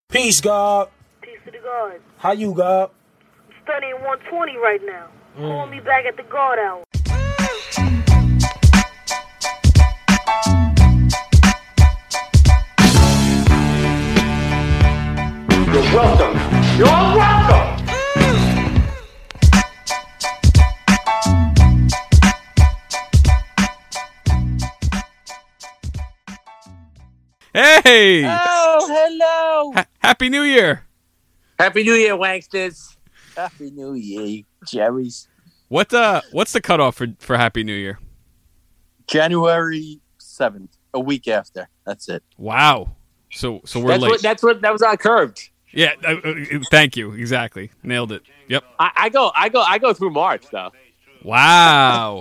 Peace, God. Peace to the God. How you, God? I'm studying 120 right now. Call me back at the God hour. You're welcome. You're all welcome. Hey! Oh, hello. Happy New Year! Happy New Year, wanksters. Happy New Year, you Jerry's. What's the cutoff for Happy New Year? January 7th, a week after. That's it. Wow. So we're late. That was on Curved. Yeah. Thank you. Exactly. Nailed it. Yep. I go through March though. Wow.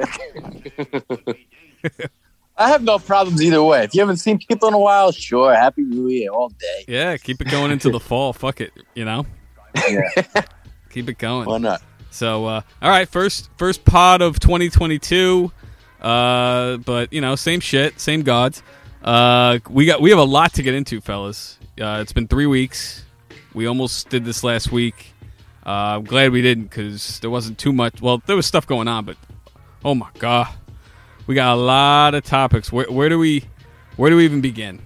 I have no problems either way. If you haven't seen people in a while, sure, Happy New Year all day. Yeah. Keep it going into the fall. Fuck it. You know. Yeah. Keep it going. Why not? So all right. First pod of 2022. But same shit, same gods. We have a lot to get into, fellas. It's been 3 weeks. We almost did this last week. I'm glad we didn't because there wasn't too much. Well, there was stuff going on, but oh my god, we got a lot of topics. Where do we even begin?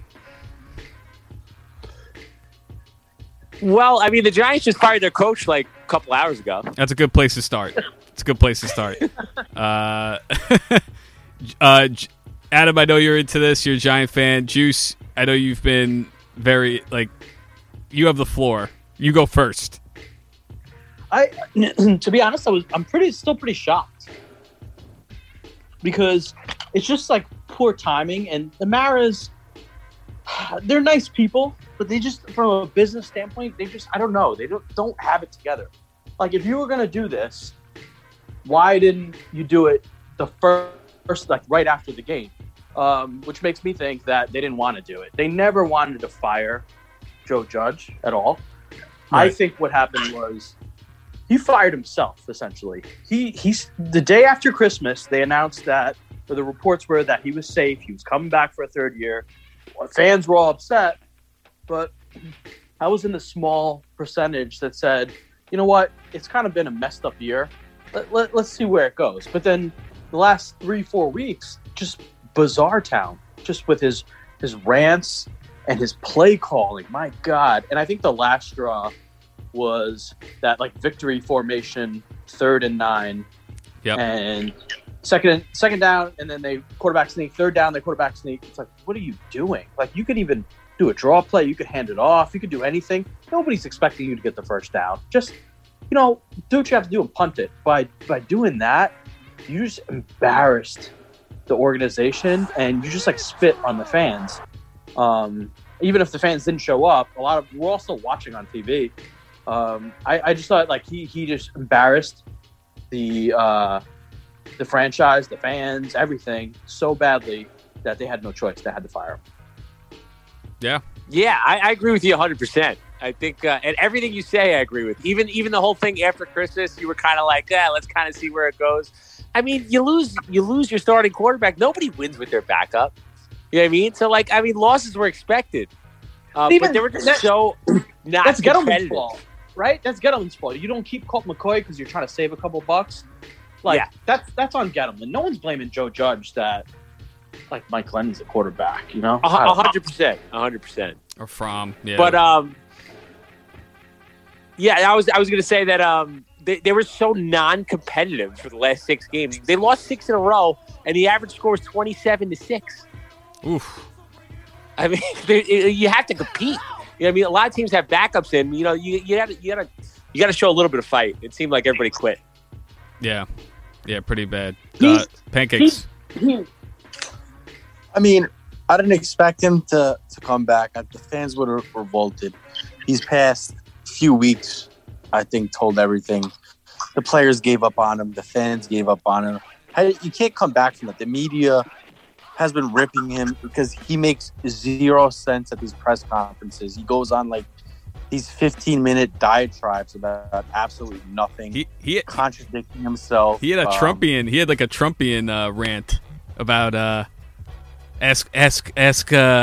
Well, I mean, the Giants just fired their coach like a couple hours ago. That's a good place to start. It's a good place to start. Adam, I know you're into this. You're a Giant fan. Juice, I know you've been very you have the floor. You go first. To be honest, I'm still pretty shocked because it's just like poor timing. And the Maras, they're nice people, but they just, from a business standpoint, I don't know, they don't have it together. Like, if you were gonna do this, why didn't you do it the first, like right after the game? Which makes me think that they didn't want to do it. They never wanted to fire Joe Judge at all. Right. I think what happened was he fired himself, essentially. He's the day after Christmas, they announced that, or the reports were that he was safe. He was coming back for a third year. Well, fans were all upset, but I was in the small percentage that said, you know what? It's kind of been a messed up year. Let's see where it goes. But then the last 3-4 weeks, just bizarre town, just with his rants and his play calling. My God. And I think the last straw was that victory formation, 3rd and 9. Yep. And second down, and then they quarterback sneak. 3rd down, they quarterback sneak. It's like, what are you doing? You could even do a draw play. You could hand it off. You could do anything. Nobody's expecting you to get the first down. Just, do what you have to do and punt it. By doing that, you just embarrassed the organization, and you just spit on the fans. Even if the fans didn't show up, we're all still watching on TV. I just thought he just embarrassed the franchise, the fans, everything so badly that they had no choice. They had to fire him. Yeah, I agree with you 100%. I think, and everything you say, I agree with. Even the whole thing after Christmas, you were kind of like, let's kind of see where it goes. I mean, you lose your starting quarterback. Nobody wins with their backup. You know what I mean? So, losses were expected. But they were just so not That's competitive. Gettleman's fault, right? That's Gettleman's fault. You don't keep Colt McCoy because you're trying to save a couple bucks. That's on Gettleman. No one's blaming Joe Judge that, Mike Glennon's a quarterback, 100%. 100%. or from yeah. But, I was going to say that they were so non-competitive for the last 6 games. They lost 6 in a row, and the average score is 27-6. Oof. I mean, you have to compete. A lot of teams have backups in. You got to show a little bit of fight. It seemed like everybody quit. Yeah, pretty bad. Pancakes. I mean, I didn't expect him to come back. The fans would have revolted. These past few weeks, I think, told everything. The players gave up on him. The fans gave up on him. You can't come back from it. The media has been ripping him because he makes zero sense at these press conferences. He goes on these 15-minute diatribes about absolutely nothing. He contradicting himself. He had a Trumpian. He had a Trumpian rant about ask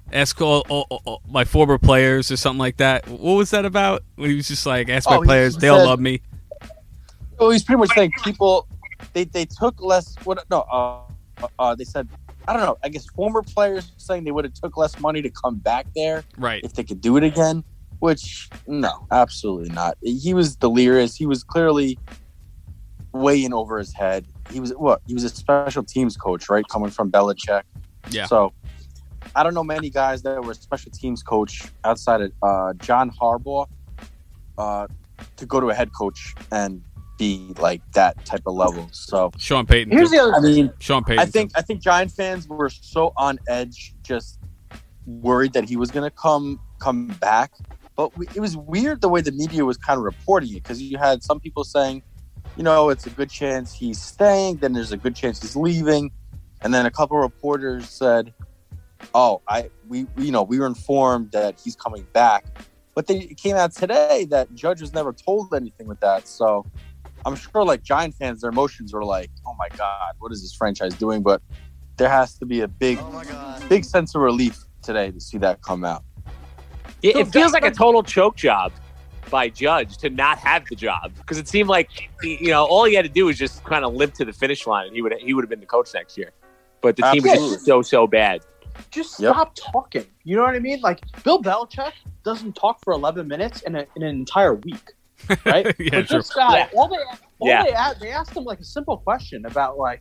ask all my former players or something like that. What was that about? When he was just like, ask my he players, they all said- love me. Oh, he's pretty much saying people they took less. They said, I don't know. I guess former players saying they would have took less money to come back there Right. if they could do it again. Which no, absolutely not. He was delirious. He was clearly way in over his head. He was He was a special teams coach, right? Coming from Belichick. Yeah. So I don't know many guys that were a special teams coach outside of John Harbaugh to go to a head coach and be like that type of level. So Sean Payton. Here's the other I mean, Sean Payton. I think Giant fans were so on edge, just worried that he was going to come back. But it was weird the way the media was kind of reporting it, because you had some people saying, it's a good chance he's staying, then there's a good chance he's leaving, and then a couple of reporters said, we were informed that he's coming back. But it came out today that Judge was never told anything with that. So I'm sure, like, Giant fans, their emotions were like, oh my God, what is this franchise doing? But there has to be a big sense of relief today to see that come out. It feels like a total choke job by Judge to not have the job, because it seemed like all he had to do was just kind of limp to the finish line, and he would have been the coach next year. But the team was just so bad. Just stop talking. You know what I mean? Like, Bill Belichick doesn't talk for 11 minutes in an entire week, right? Yeah, but sure. this guy, they asked him like a simple question about, like,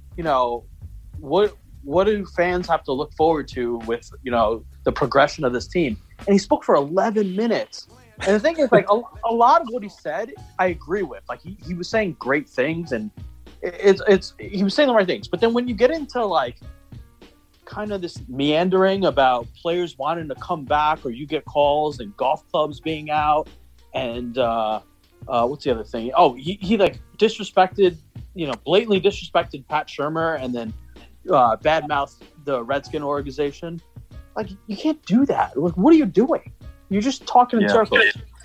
what do fans have to look forward to with the progression of this team? And he spoke for 11 minutes. And the thing is, like, a lot of what he said, I agree with. Like, he was saying great things, and he was saying the right things. But then when you get into, like, kind of this meandering about players wanting to come back, or you get calls and golf clubs being out, and what's the other thing? Oh, he like disrespected, blatantly disrespected Pat Shurmur, and then badmouthed the Redskin organization. Like, you can't do that. Like, what are you doing? You're just talking in circles.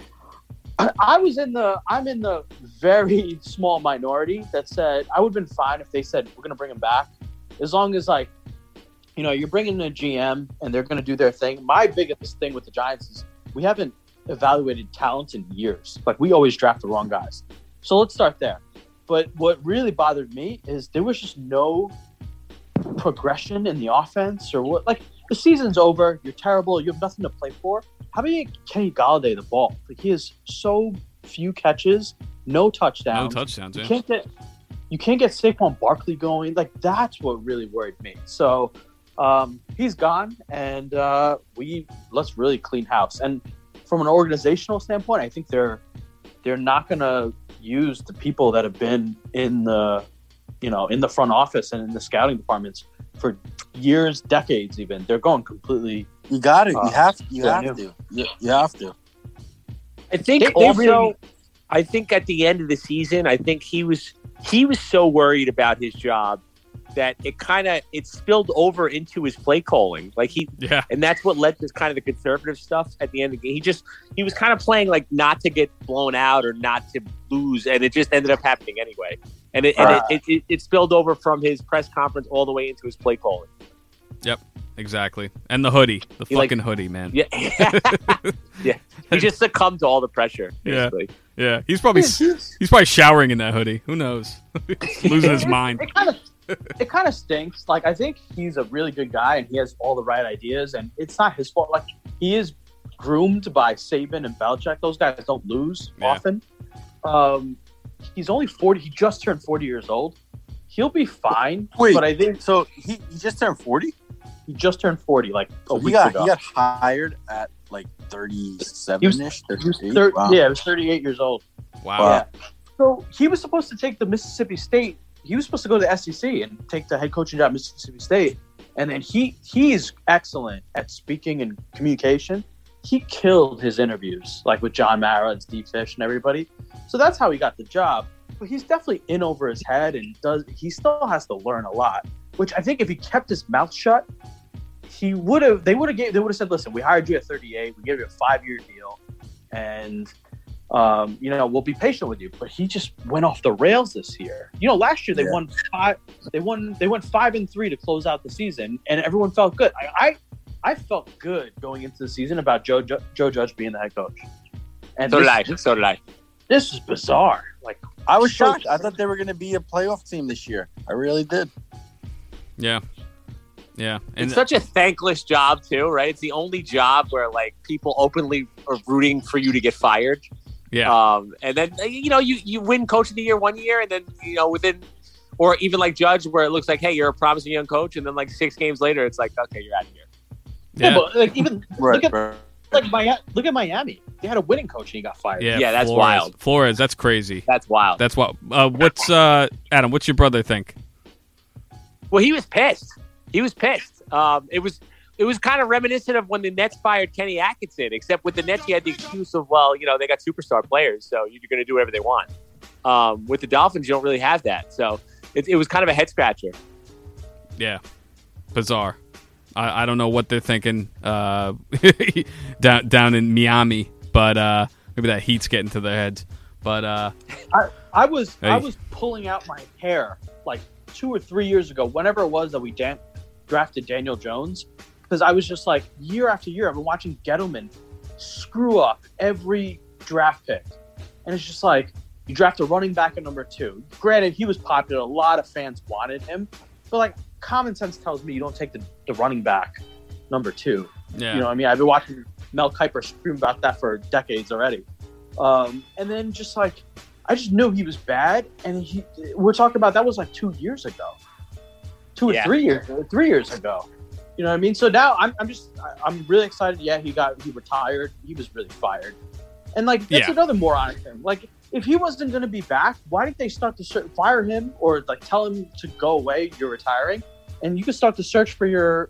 I'm in the very small minority that said I would have been fine if they said we're going to bring him back, as long as, like, you're bringing in a GM and they're going to do their thing. My biggest thing with the Giants is we haven't evaluated talent in years. Like, we always draft the wrong guys. So let's start there. But what really bothered me is there was just no progression in the offense, or what. Like, the season's over. You're terrible. You have nothing to play for. How about you get Kenny Galladay the ball? Like, he has so few catches, no touchdowns. No touchdowns, yeah. You can't get Saquon Barkley going. Like, that's what really worried me. So he's gone, and let's really clean house. And from an organizational standpoint, I think they're not going to use the people that have been in the front office and in the scouting departments for years, decades even. They're going completely. You got it. You have to. You have to. I think also, I think at the end of the season, I think he was so worried about his job that it spilled over into his play calling. Like, and that's what led to kind of the conservative stuff at the end of the game. He was kind of playing like not to get blown out or not to lose, and it just ended up happening anyway. And it spilled over from his press conference all the way into his play calling. Yep, exactly. And the hoodie, fucking hoodie, man. Yeah, yeah. He just succumbed to all the pressure. Basically. Yeah. He's probably showering in that hoodie. Who knows? Losing his mind. It kind of stinks. Like, I think he's a really good guy and he has all the right ideas, and it's not his fault. Like, he is groomed by Saban and Belichick. Those guys don't lose often. He's only 40. He just turned 40 years old. He'll be fine. Wait, but I think so. He just turned 40. He just turned 40 like a week ago. He got hired at like 37ish. Wow. Yeah, he was 38 years old. Wow. Yeah. So he was supposed to take the Mississippi State. He was supposed to go to the SEC and take the head coaching job at Mississippi State. And then he's excellent at speaking and communication. He killed his interviews, like with John Mara and Steve Fish and everybody. So that's how he got the job. But he's definitely in over his head, and he still has to learn a lot. Which I think if he kept his mouth shut, they would have said, listen, we hired you at 38, we gave you a 5-year deal, and we'll be patient with you. But he just went off the rails this year. Last year they won 5-3 to close out the season, and everyone felt good. I felt good going into the season about Joe Judge being the head coach. And So did I. This is bizarre. Like, I was so shocked. I thought they were going to be a playoff team this year. I really did. Yeah. And It's such a thankless job too, right? It's the only job where like people openly are rooting for you to get fired. yeah. And then you win Coach of the Year one year, and then within, or even like Judge, where it looks like, hey, you're a promising young coach, and then like 6 games later, it's like, okay, you're out of here. Yeah, but like even Right. look at Miami. They had a winning coach and he got fired. Yeah, that's Flores. wild. Flores, that's crazy. That's wild. That's what. What's Adam? What's your brother think? Well, he was pissed. It was kind of reminiscent of when the Nets fired Kenny Atkinson, except with the Nets, you had the excuse of, well, they got superstar players, so you're going to do whatever they want. With the Dolphins, you don't really have that. So it was kind of a head scratcher. Yeah, bizarre. I don't know what they're thinking down in Miami, but maybe that heat's getting to their heads. But I was pulling out my hair like 2 or 3 years ago, whenever it was that we drafted Daniel Jones, because I was just like, year after year, I've been watching Gettleman screw up every draft pick, and it's just like, you draft a running back at number 2. Granted, he was popular; a lot of fans wanted him, but like, common sense tells me you don't take the running back number 2. yeah, You know what I mean? I've been watching Mel Kiper scream about that for decades already. And then just like, I just knew he was bad. And we're talking about, that was like 2 years ago, 2 or 3 years ago. You know what I mean? So now I'm really excited. Yeah, he retired. He was really fired. And like, that's another moronic thing. Like, if he wasn't going to be back, why didn't they start to fire him or like tell him to go away? You're retiring, and you can start to search for your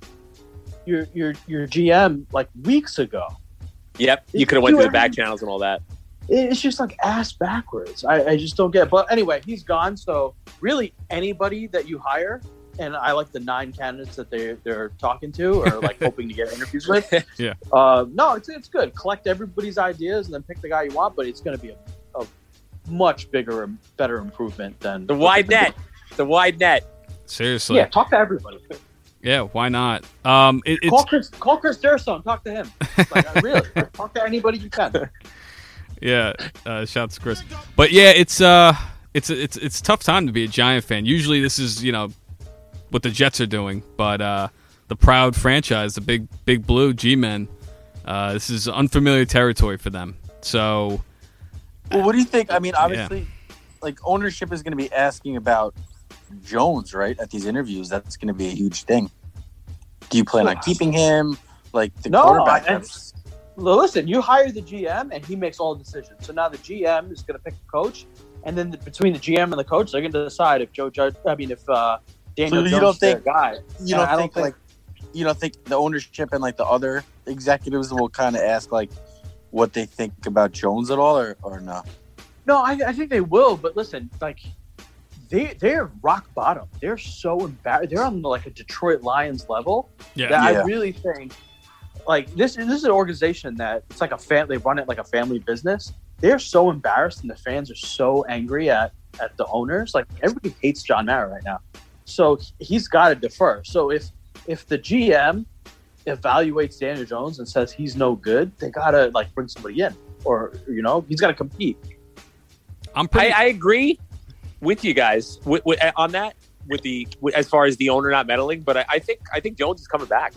GM like weeks ago. Yep, you could have went through the back channels and all that. It's just like ass backwards. I just don't get it. But anyway, he's gone. So really, anybody that you hire, and I like the 9 candidates that they're talking to or like hoping to get interviews with. Yeah. No, it's good. Collect everybody's ideas and then pick the guy you want. But it's going to be a much bigger and better improvement than The wide net. seriously. Yeah, talk to everybody. Yeah, why not? Call Chris Durso, talk to him. Like, really, talk to anybody you can. Yeah, shouts to Chris. But yeah, it's a tough time to be a Giant fan. Usually, this is what the Jets are doing, but the proud franchise, the big blue G-men, this is unfamiliar territory for them. So, well, what do you think? I mean, obviously, like, ownership is going to be asking about Jones, right? At these interviews, that's going to be a huge thing. Do you plan on keeping him? Like, the quarterback? Listen, you hire the GM, and he makes all the decisions. So now the GM is going to pick the coach, and then between the GM and the coach, they're going to decide if Daniel Jones is their guy. You don't think the ownership and like the other executives will kind of ask like what they think about Jones at all, or no? No, I think they will. But listen, like they're rock bottom. They're so embarrassed. They're on like a Detroit Lions level. I really think like this is an organization that it's like they run it like a family business. They're so embarrassed, and the fans are so angry at the owners. Like, everybody hates John Mara right now. So he's got to defer. So if the GM evaluates Daniel Jones and says he's no good, they got to like bring somebody in, or he's got to compete. I agree with you guys on that as far as the owner not meddling, but I think Jones is coming back.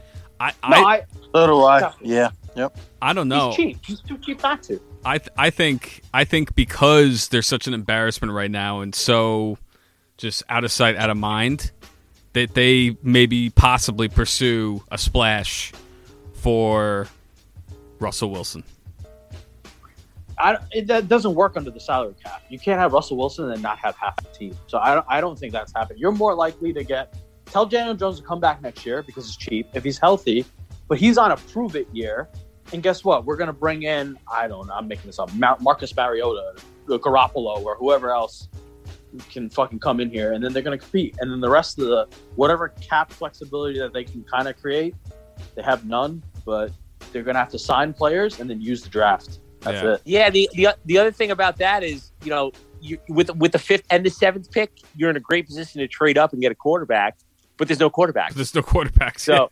So do I. Yeah. Yep. I don't know. He's cheap. He's too cheap not to. I think because they're such an embarrassment right now and so just out of sight, out of mind, that they maybe possibly pursue a splash for Russell Wilson. That doesn't work under the salary cap. You can't have Russell Wilson and not have half the team. So I don't think that's happening. You're more likely to tell Daniel Jones to come back next year because it's cheap if he's healthy, but he's on a prove it year. And guess what? We're going to bring in, I don't know, I'm making this up, Marcus Mariota, Garoppolo, or whoever else can fucking come in here, and then they're going to compete. And then the rest of the whatever cap flexibility that they can kind of create, they have none, but they're going to have to sign players and then use the draft. That's it. Yeah, the other thing about that is, you with the 5th and the 7th pick, you're in a great position to trade up and get a quarterback. but there's no quarterback. There's no quarterbacks. So,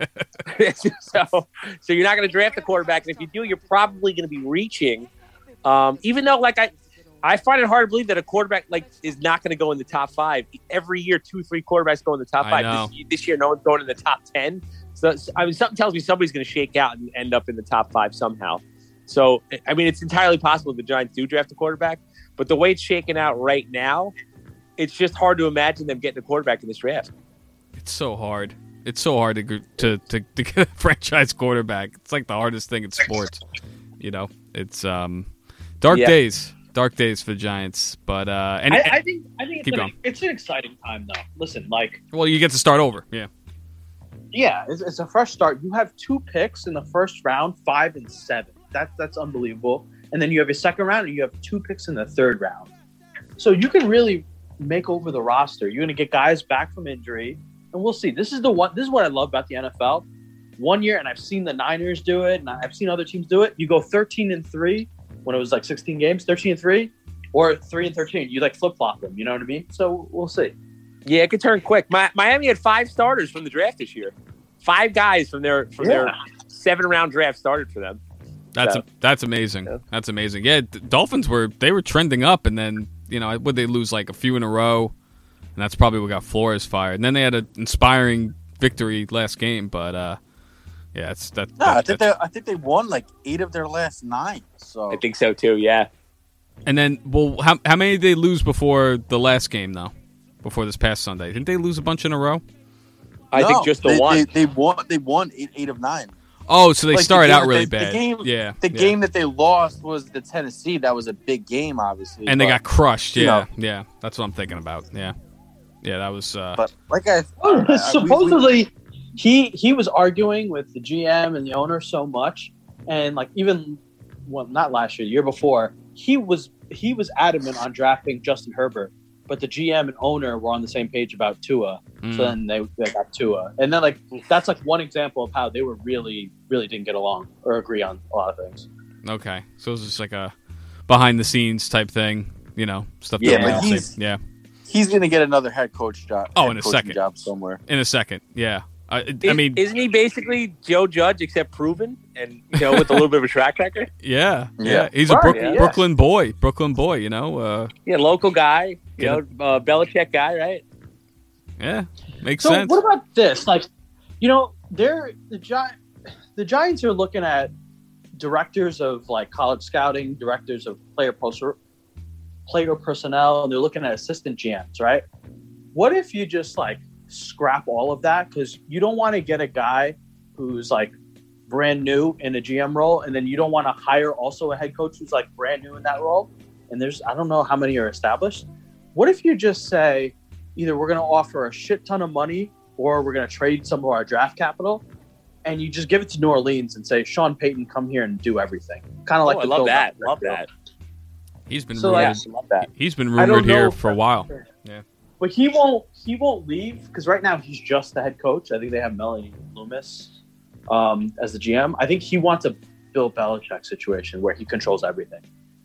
so you're not going to draft a quarterback, and if you do, you're probably going to be reaching. Even though, like I find it hard to believe that a quarterback is not going to go in the top 5. Every year, 2-3 quarterbacks go in the top 5. This year, no one's going in the top 10. So I mean, something tells me somebody's going to shake out and end up in the top 5 somehow. So I mean, it's entirely possible the Giants do draft a quarterback, but the way it's shaking out right now, it's just hard to imagine them getting a quarterback in this draft. It's so hard. It's so hard to get a franchise quarterback. It's like the hardest thing in sports. It's dark days for the Giants. But I think it's an exciting time though. Listen, well, you get to start over. Yeah, it's a fresh start. You have 2 picks in the first round, 5 and 7. That's unbelievable. And then you have a second round, and you have 2 picks in the third round. So you can really make over the roster. You're going to get guys back from injury, and we'll see. This is what I love about the NFL. 1 year, and I've seen the Niners do it, and I've seen other teams do it. You go 13-3 when it was 16 games, 13-3, or 3-13. You flip flop them. You know what I mean? So we'll see. Yeah, it could turn quick. Miami had 5 starters from the draft this year. 5 guys from their 7-round draft started for them. That's amazing. Yeah. That's amazing. Yeah, Dolphins were trending up, and then would they lose a few in a row, and that's probably what got Flores fired. And then they had an inspiring victory last game, but yeah, I think they won 8 of their last 9. So I think so too. Yeah. And then, well, how many did they lose before the last game though? Before this past Sunday, didn't they lose a bunch in a row? I think just the one. They won 8 of 9. Oh, so they started out really bad. The game that they lost was the Tennessee. That was a big game, obviously. And they got crushed. Yeah, yeah. That's what I'm thinking about. Yeah, that was. But supposedly, he was arguing with the GM and the owner so much, and not last year, the year before, he was adamant on drafting Justin Herbert. But the GM and owner were on the same page about Tua. So then they got Tua. And then, that's one example of how they were really, really didn't get along or agree on a lot of things. Okay. So it was just a behind-the-scenes type thing, stuff. Yeah, but he's going to get another head coach job. Oh, in a second. Job somewhere. In a second, yeah. Isn't he basically Joe Judge except proven and with a little bit of a track record? Yeah. He's a Brooklyn boy. Yeah, local guy. Belichick guy, right? Yeah, makes sense. So what about this? The Giants are looking at directors of college scouting, directors of player personnel, and they're looking at assistant GMs, right? What if you just scrap all of that, because you don't want to get a guy who's brand new in a GM role, and then you don't want to hire also a head coach who's brand new in that role, and I don't know how many are established. What if you just say either we're going to offer a shit ton of money or we're going to trade some of our draft capital, and you just give it to New Orleans and say, Sean Payton, come here and do everything. Kind of I love that. He's been rumored. He's been rumored here for a while. Yeah. But he won't leave, because right now he's just the head coach. I think they have Melanie Loomis as the GM. I think he wants a Bill Belichick situation where he controls everything.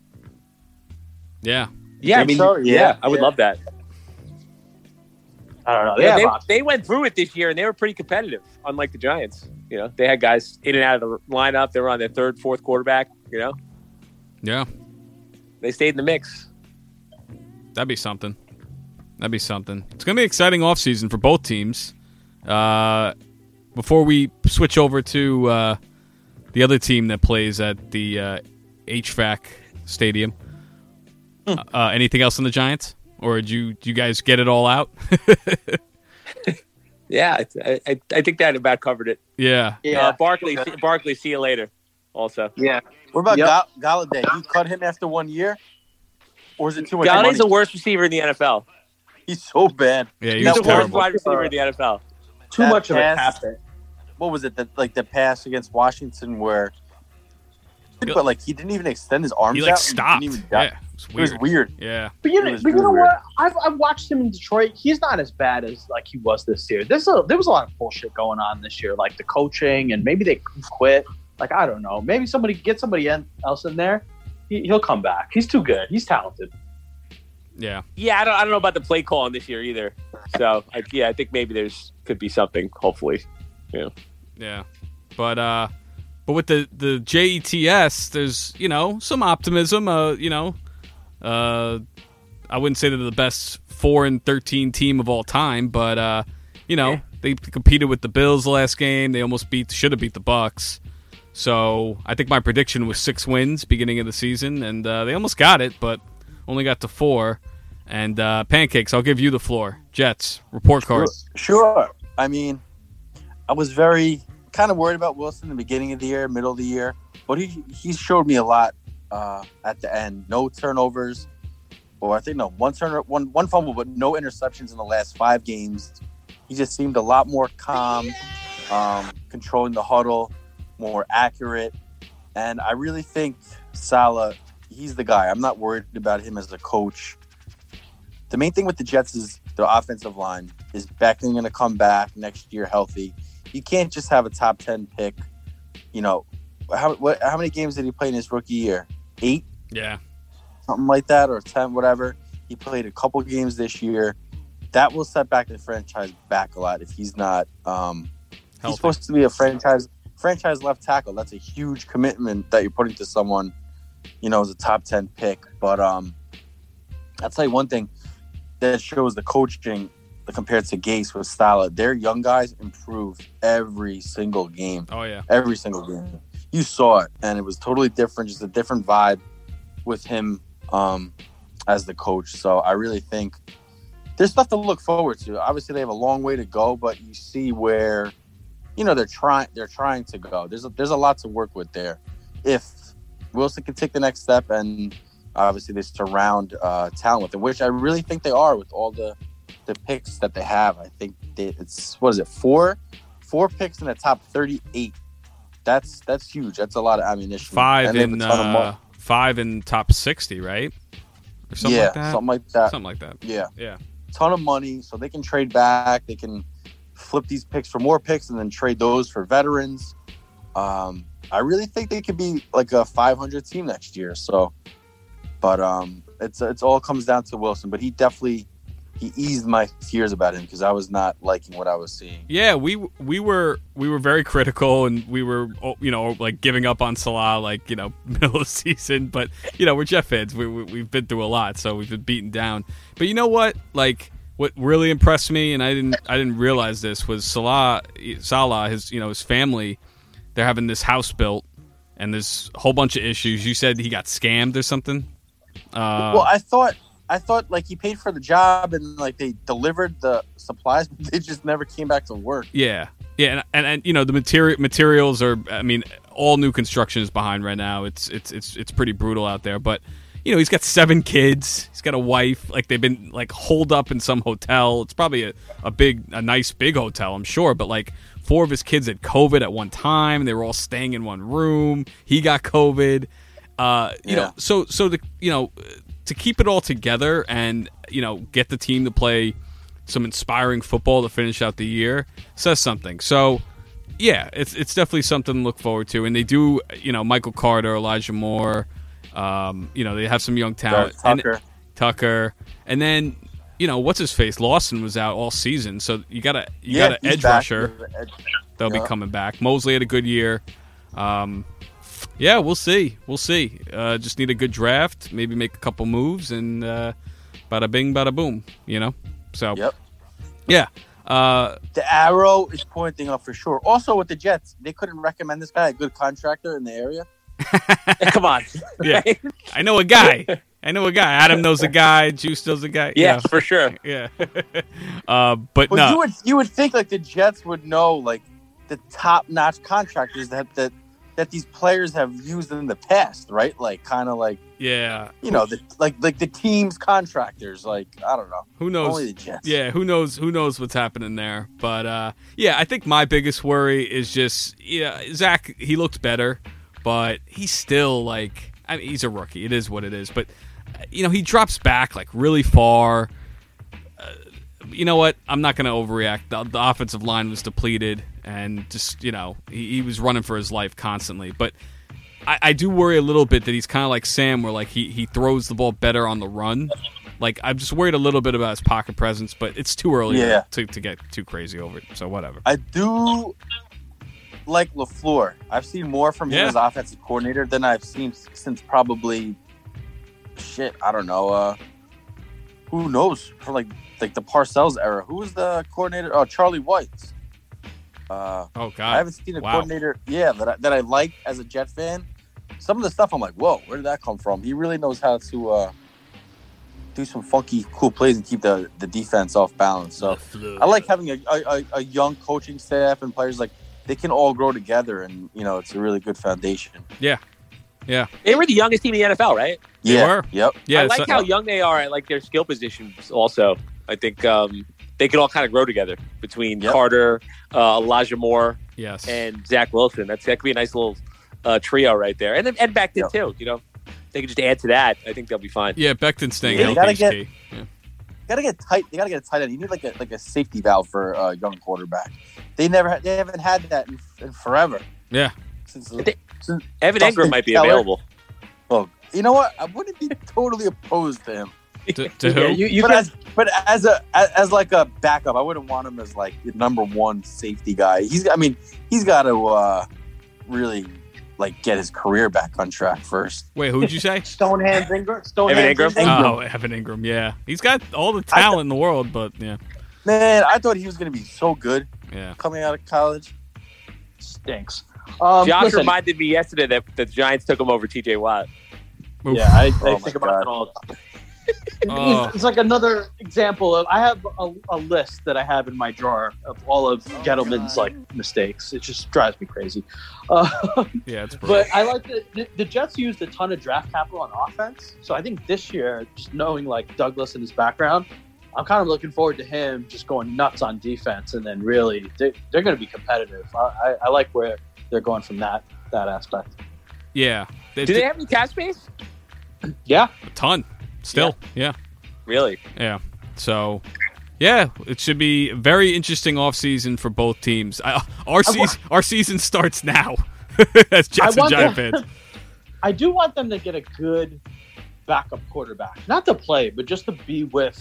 Yeah. Yeah, I would love that. I don't know. They went through it this year, and they were pretty competitive, unlike the Giants. They had guys in and out of the lineup. They were on their 3rd, 4th quarterback, Yeah. They stayed in the mix. That'd be something. It's going to be an exciting offseason for both teams. Before we switch over to the other team that plays at the HVAC stadium, anything else on the Giants? Or did you guys get it all out? Yeah, I think that about covered it. Yeah. Barkley, see you later also. Yeah. What about Galladay? You cut him after 1 year? Or is it too much money? Galladay's the worst receiver in the NFL. He's so bad. Yeah, he's the worst wide receiver in the NFL. Too much of a pass. What was it? The pass against Washington where he didn't even extend his arms out. He stopped. It was weird. Yeah. But you know what? I've watched him in Detroit. He's not as bad as he was this year. There was a lot of bullshit going on this year, the coaching, and maybe they quit. I don't know. Maybe get somebody else in there. He'll come back. He's too good. He's talented. Yeah. Yeah, I don't know about the play calling this year either. So I think maybe could be something. Hopefully, Yeah. But with the JETS, there's some optimism. I wouldn't say they're the best 4-13 team of all time, but they competed with the Bills last game. They almost should have beat the Bucks. So I think my prediction was 6 wins beginning of the season, and they almost got it, but only got to 4. And Pancakes, I'll give you the floor. Jets report card. Sure. I mean, I was very kind of worried about Wilson in the beginning of the year, middle of the year, but he showed me a lot at the end. No turnovers, or I think one fumble, but no interceptions in the last 5 games. He just seemed a lot more calm, controlling the huddle, more accurate, and I really think Saleh, he's the guy. I'm not worried about him as a coach. The main thing with the Jets is their offensive line. Is Beckham going to come back next year healthy? You can't just have a top 10 pick. How many games did he play in his rookie year? 8? Yeah. Something like that, or 10, whatever. He played a couple games this year. That will set back the franchise back a lot if he's not he's supposed to be a franchise left tackle. That's a huge commitment that you're putting to someone, as a top 10 pick. But I'll tell you one thing that shows the coaching compared to Gase with Saleh. Their young guys improved every single game. Oh, yeah. Every single game. You saw it, and it was totally different, just a different vibe with him as the coach. So I really think there's stuff to look forward to. Obviously, they have a long way to go, but you see where, they're trying to go. There's a lot to work with there. If Wilson can take the next step, and obviously they surround talent with him, which I really think they are with all the picks that they have. I think it's 4 picks in the top 38. That's huge. That's a lot of ammunition. 5 in top 60, right? Or something like that? Something like that. Yeah. Ton of money, so they can trade back. They can flip these picks for more picks and then trade those for veterans. I really think they could be like a 500 team next year. So, but it's all comes down to Wilson. But he eased my fears about him because I was not liking what I was seeing. Yeah, we were very critical, and we were like giving up on Salah middle of the season. But we're Jet fans. We've been through a lot, so we've been beaten down. But you know what? What really impressed me, and I didn't realize this, was Salah, his family. They're having this house built, and there's a whole bunch of issues. You said he got scammed or something. Well, I thought he paid for the job and they delivered the supplies, but they just never came back to work. Yeah, and the materials are. I mean, all new construction is behind right now. It's pretty brutal out there. But he's got 7 kids. He's got a wife. They've been holed up in some hotel. It's probably a nice big hotel, I'm sure. But 4 of his kids had COVID at one time. They were all staying in one room. He got COVID. So to keep it all together and get the team to play some inspiring football to finish out the year says something. So yeah, it's definitely something to look forward to. And they do, Michael Carter, Elijah Moore, they have some young talent. Tucker, and then what's his face? Lawson was out all season, so you got an edge rusher that'll be coming back. Mosley had a good year. Yeah, we'll see. Just need a good draft, maybe make a couple moves, and bada bing, bada boom. So yep. Yeah. The arrow is pointing up for sure. Also, with the Jets, they couldn't recommend this guy a good contractor in the area. Come on. Yeah, I know a guy. Adam knows a guy. Juice knows a guy. Yeah, for sure. Yeah. But no. You would think the Jets would know the top-notch contractors that these players have used in the past, right? Yeah. The team's contractors. I don't know. Who knows? Only the Jets. Yeah, who knows what's happening there. But I think my biggest worry is just Zach, he looked better, but he's still he's a rookie. It is what it is. But he drops back really far. You know what? I'm not going to overreact. The offensive line was depleted, and just he was running for his life constantly. But I do worry a little bit that he's kind of like Sam, where he throws the ball better on the run Like, I'm just worried a little bit about his pocket presence, but it's too early Yeah. to get too crazy over it. So whatever. I do like LaFleur. I've seen more from him Yeah. as offensive coordinator than I've seen since probably I don't know. Who knows? For like the Parcells era. Who was the coordinator? Oh, Charlie White. Oh God, I haven't seen a Wow. coordinator, that I like as a Jet fan. Some of the stuff I'm like, whoa, where did that come from? He really knows how to do some funky, cool plays and keep the defense off balance. So I like having a young coaching staff and players like they can all grow together, and it's a really good foundation. Yeah. They were the youngest team in the NFL, right? They were. Yep. Yeah, I like how young they are at like their skill positions. Also, I think they can all kind of grow together between Yep. Carter, Elijah Moore, yes, and Zach Wilson. That could be a nice little trio right there. And then Becton too. They can just add to that. I think they'll be fine. yeah. Becton staying Yeah, you healthy gotta is key. Yeah. Gotta get tight. They gotta get a tight end. You need like a safety valve for a young quarterback. They haven't had that in forever. Yeah. Since Evan Dustin Ingram might be Keller. available. well, you know what? I wouldn't be totally opposed to him. To who? Yeah, you but can, as like a backup, I wouldn't want him as like the number one safety guy. He's got to really like get his career back on track first. Wait, who'd you say? Stonehands Ingram. Evan Ingram? Oh, Evan Ingram. Yeah, he's got all the talent in the world, but yeah, Man, I thought he was going to be so good yeah. coming out of college. Stinks. Josh Listen, reminded me yesterday that the Giants took him over T.J. Watt. Oof. yeah, I Oh think my about God. it all the time. Oh. It's like another example of I have a list that I have in my drawer of all of Gettleman's like mistakes. It just drives me crazy. Yeah, it's brutal. But I like the Jets used a ton of draft capital on offense. So I think this year, just knowing like Douglas and his background, I'm kind of looking forward to him just going nuts on defense, and then really they're going to be competitive. I like where they're going from that aspect. Yeah, Do they have any cap space? Yeah, a ton still? Yeah. Really? Yeah. So, yeah, it should be a very interesting offseason for both teams. Our season starts now as Jets and Giant fans. I do want them to get a good backup quarterback, not to play, but just to be with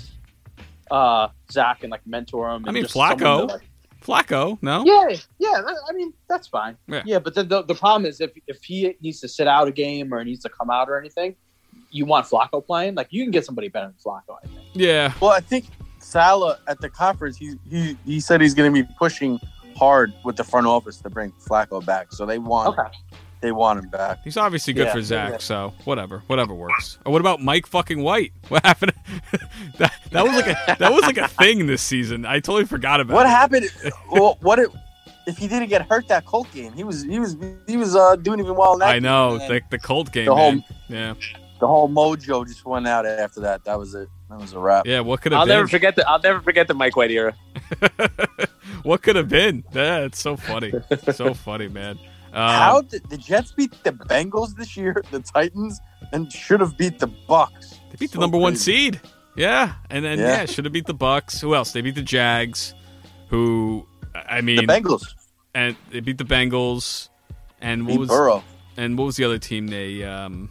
Zach and like mentor him. I and mean, just someone Flacco. to, like, Flacco, no? Yeah. I mean, that's fine. Yeah. Yeah, but the problem is if he needs to sit out a game or needs to come out or anything, you want Flacco playing. Like you can get somebody better than Flacco, I think. Yeah. Well, I think Salah at the conference, he said he's going to be pushing hard with the front office to bring Flacco back. So they want him back. He's obviously good Yeah, for Zach, yeah. so whatever works. Or what about Mike fucking White? What happened? that was like a thing this season. I totally forgot about What it. happened? Well, if he didn't get hurt that Colt game? He was doing even well in that. I know, game. the Colt game, The whole- man. Yeah. The whole mojo just went out after that. That was it. That was a wrap. Yeah, what could have I'll been? never forget the Mike White era. What could have been? Yeah, it's so funny. So funny, man. How did the Jets beat the Bengals this year? The Titans, and should have beat the Bucks. They beat the So number one crazy. seed. Yeah, and then Yeah. should have beat the Bucks. Who else? They beat the Jags, who I mean, The Bengals and they beat the Bengals. And what beat was Burrow. and what was the other team they?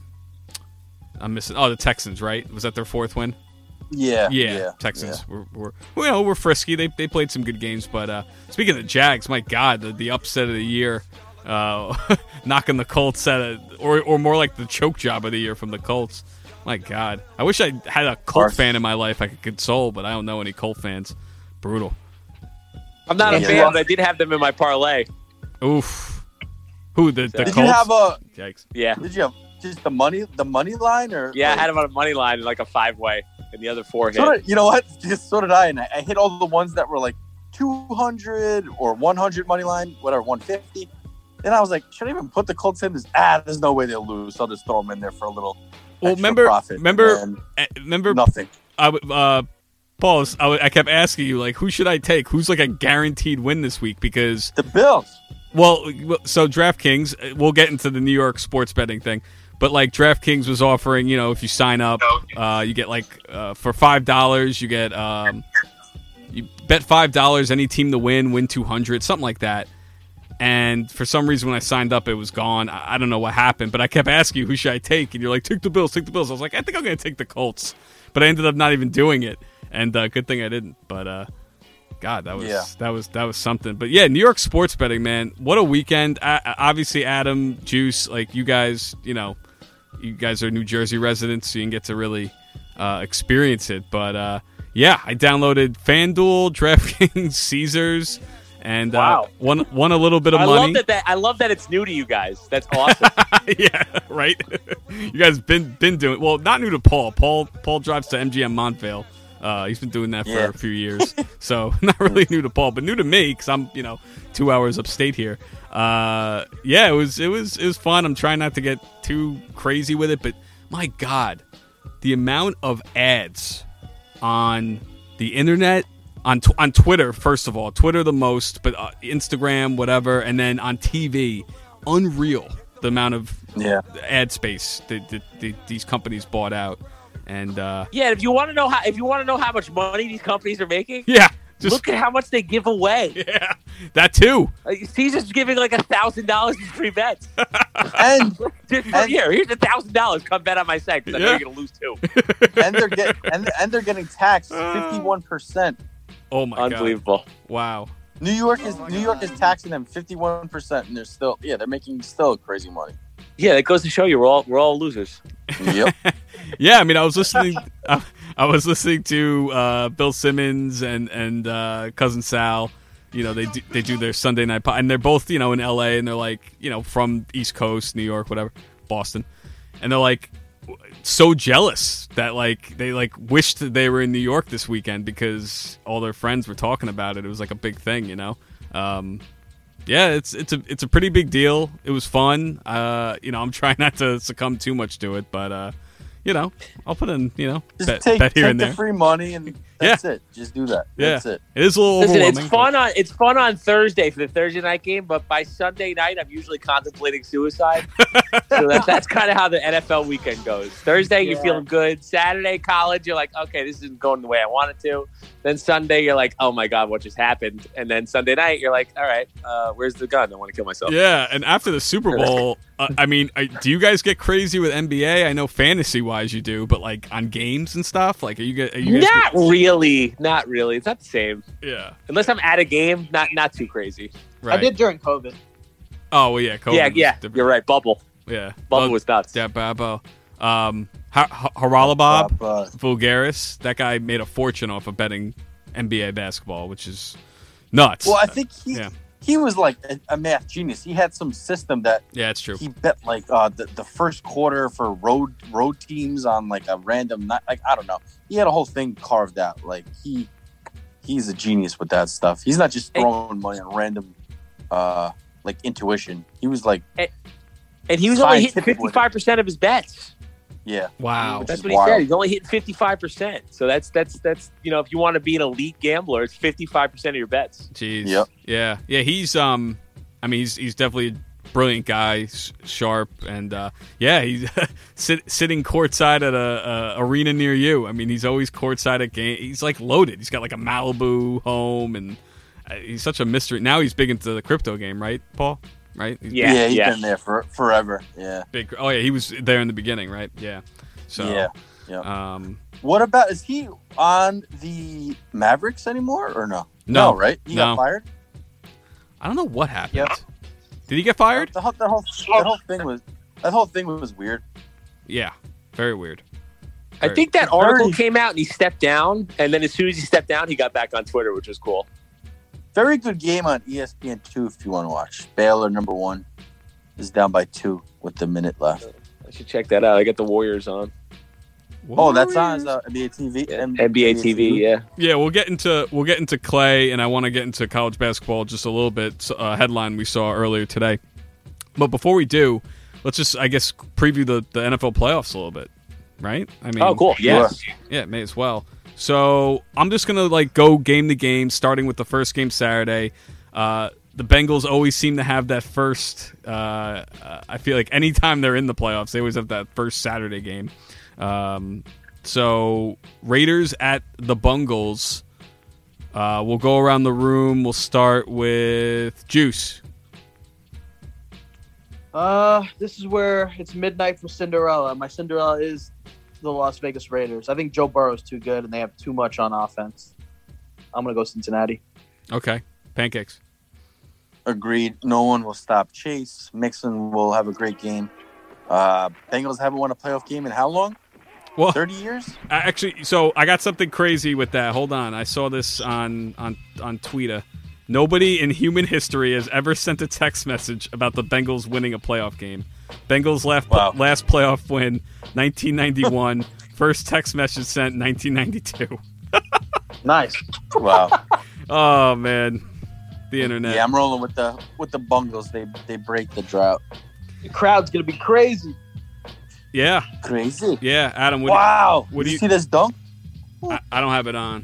I'm missing. Oh, the Texans, right? Was that their fourth win? Yeah. Texans were frisky. They played some good games. But speaking of the Jags, my God, the upset of the year, knocking the Colts or more like the choke job of the year from the Colts. My God, I wish I had a Colt fan in my life I could console, but I don't know any Colt fans. Brutal. I'm not a Yeah. fan, but I did have them in my parlay. Oof. Who the Did Colts? you have Yikes. Yeah. Did you have just the money line or? Yeah, I had them on a money line, like a 5-way, and the other 4 hit. You know what? So did I, and I hit all the ones that were like 200 or 100 money line, whatever, 150. Then I was like, should I even put the Colts in? There's no way they'll lose. So I'll just throw them in there for a little. Well, extra remember, profit, and nothing. Paul, I kept asking you, like, who should I take? Who's like a guaranteed win this week? Because The Bills. well, so DraftKings, we'll get into the New York sports betting thing, but like DraftKings was offering, if you sign up, you get like for $5, you get you bet $5 any team to win $200, something like that. And for some reason, when I signed up, it was gone. I don't know what happened, but I kept asking you, who should I take? And you're like, take the Bills. I was like, I think I'm going to take the Colts but I ended up not even doing it, and good thing I didn't. But God, that was something. But yeah, New York sports betting, man, what a weekend! Obviously, Adam, Juice, like you guys, you guys are New Jersey residents, so you can get to really experience it. But yeah, I downloaded FanDuel, DraftKings, Caesars. And won a little bit of money. I love that it's new to you guys. That's awesome. Yeah, right. You guys been doing well. Not new to Paul. Paul drives to MGM Montvale. He's been doing that for a few years, so not really new to Paul, but new to me because I'm 2 hours upstate here. Yeah, it was fun. I'm trying not to get too crazy with it, but my God, the amount of ads on the internet. On Twitter, first of all, Twitter the most, but Instagram, whatever, and then on TV, unreal the amount of ad space that these companies bought out, and if you want to know how much money these companies are making, look at how much they give away. Yeah, that too. Caesar's giving like $1,000 in free bets, And here's $1,000. Come bet on my side because I know you're gonna lose too. and they're getting taxed 51%. Oh my Unbelievable. God! Wow. New York is taxing them 51%, and they're making still crazy money. Yeah, that goes to show you we're all losers. Yep. Yeah, I mean, I was listening. I was listening to Bill Simmons and cousin Sal. They do their Sunday night and they're both in LA, and they're like from East Coast, New York, whatever, Boston, and they're like so jealous that they wished that they were in New York this weekend because all their friends were talking about it. It was like a big thing, Yeah, it's a pretty big deal. It was fun. I'm trying not to succumb too much to it, but I'll put in Just bet here take and the there. free money and that's it. Just do that. That's it. It is a little Listen, overwhelming. it's fun on Thursday for the Thursday night game, but by Sunday night, I'm usually contemplating suicide. So that's kind of how the NFL weekend goes. Thursday, you're feeling good. Saturday, college, you're like, okay, this isn't going the way I want it to. Then Sunday, you're like, oh my God, what just happened? And then Sunday night, you're like, all right, where's the gun? I want to kill myself. Yeah, and after the Super Bowl, do you guys get crazy with NBA? I know fantasy-wise you do, but on games and stuff, are you guys Not really. It's not the same. Yeah. Unless I'm at a game, not too crazy. Right. I did during COVID. Oh well, yeah. COVID was different. You're right. Bubble Yeah. was nuts. Yeah, Babo. Haralabob Vulgaris. That guy made a fortune off of betting NBA basketball, which is nuts. Well, I think he was like a math genius. He had some system that it's true. he bet the first quarter for road teams on a random night. I don't know. He had a whole thing carved out. He's a genius with that stuff. He's not just throwing money on random intuition. He was and he was only hitting 55% of his bets. Yeah. Wow. That's what he said. He's only hitting 55%. So that's if you want to be an elite gambler, it's 55% of your bets. Jeez. Yep. Yeah. Yeah. He's he's definitely a brilliant guy, sharp, and he's sitting courtside at a arena near you. I mean, he's always courtside at game. He's loaded. He's got a Malibu home, and he's such a mystery. Now he's big into the crypto game, right, Paul? Right? He's been there for forever. Yeah. Big. Oh yeah, he was there in the beginning, right? Yeah. So yeah. What about, is he on the Mavericks anymore or no? No, right? He got fired. I don't know what happened. Yep. Did he get fired? The whole thing was weird. Yeah, very weird. I think that article came out and he stepped down, and then as soon as he stepped down, he got back on Twitter, which was cool. Very good game on ESPN2 if you want to watch. Baylor, number 1, is down by 2 with a minute left. I should check that out. I got the Warriors on. Oh, that's on NBA TV. Yeah, NBA TV, yeah. Yeah, we'll get into Clay, and I want to get into college basketball just a little bit. A headline we saw earlier today. But before we do, let's just, I guess, preview the NFL playoffs a little bit, right? I mean, oh, cool. Yeah. Yeah, may as well. So I'm just going to go game to game, starting with the first game Saturday. The Bengals always seem to have that first, I feel like anytime they're in the playoffs, they always have that first Saturday game. So Raiders at the Bungles. We'll go around the room. We'll start with Juice. This is where it's midnight for Cinderella. My Cinderella is the Las Vegas Raiders. I think Joe Burrow's too good, and they have too much on offense. I'm going to go Cincinnati. Okay. Pancakes. Agreed. No one will stop Chase. Mixon will have a great game. Bengals haven't won a playoff game in how long? Well, 30 years? actually, so I got something crazy with that. Hold on. I saw this on Twitter. Nobody in human history has ever sent a text message about the Bengals winning a playoff game. Bengals last playoff win, 1991. First text message sent, 1992. Nice. Wow. Oh, man. The internet. Yeah, I'm rolling with the Bungles. They break the drought. The crowd's going to be crazy. Yeah. Crazy. Yeah, Adam. Wow. What do you you see this dunk? I don't have it on.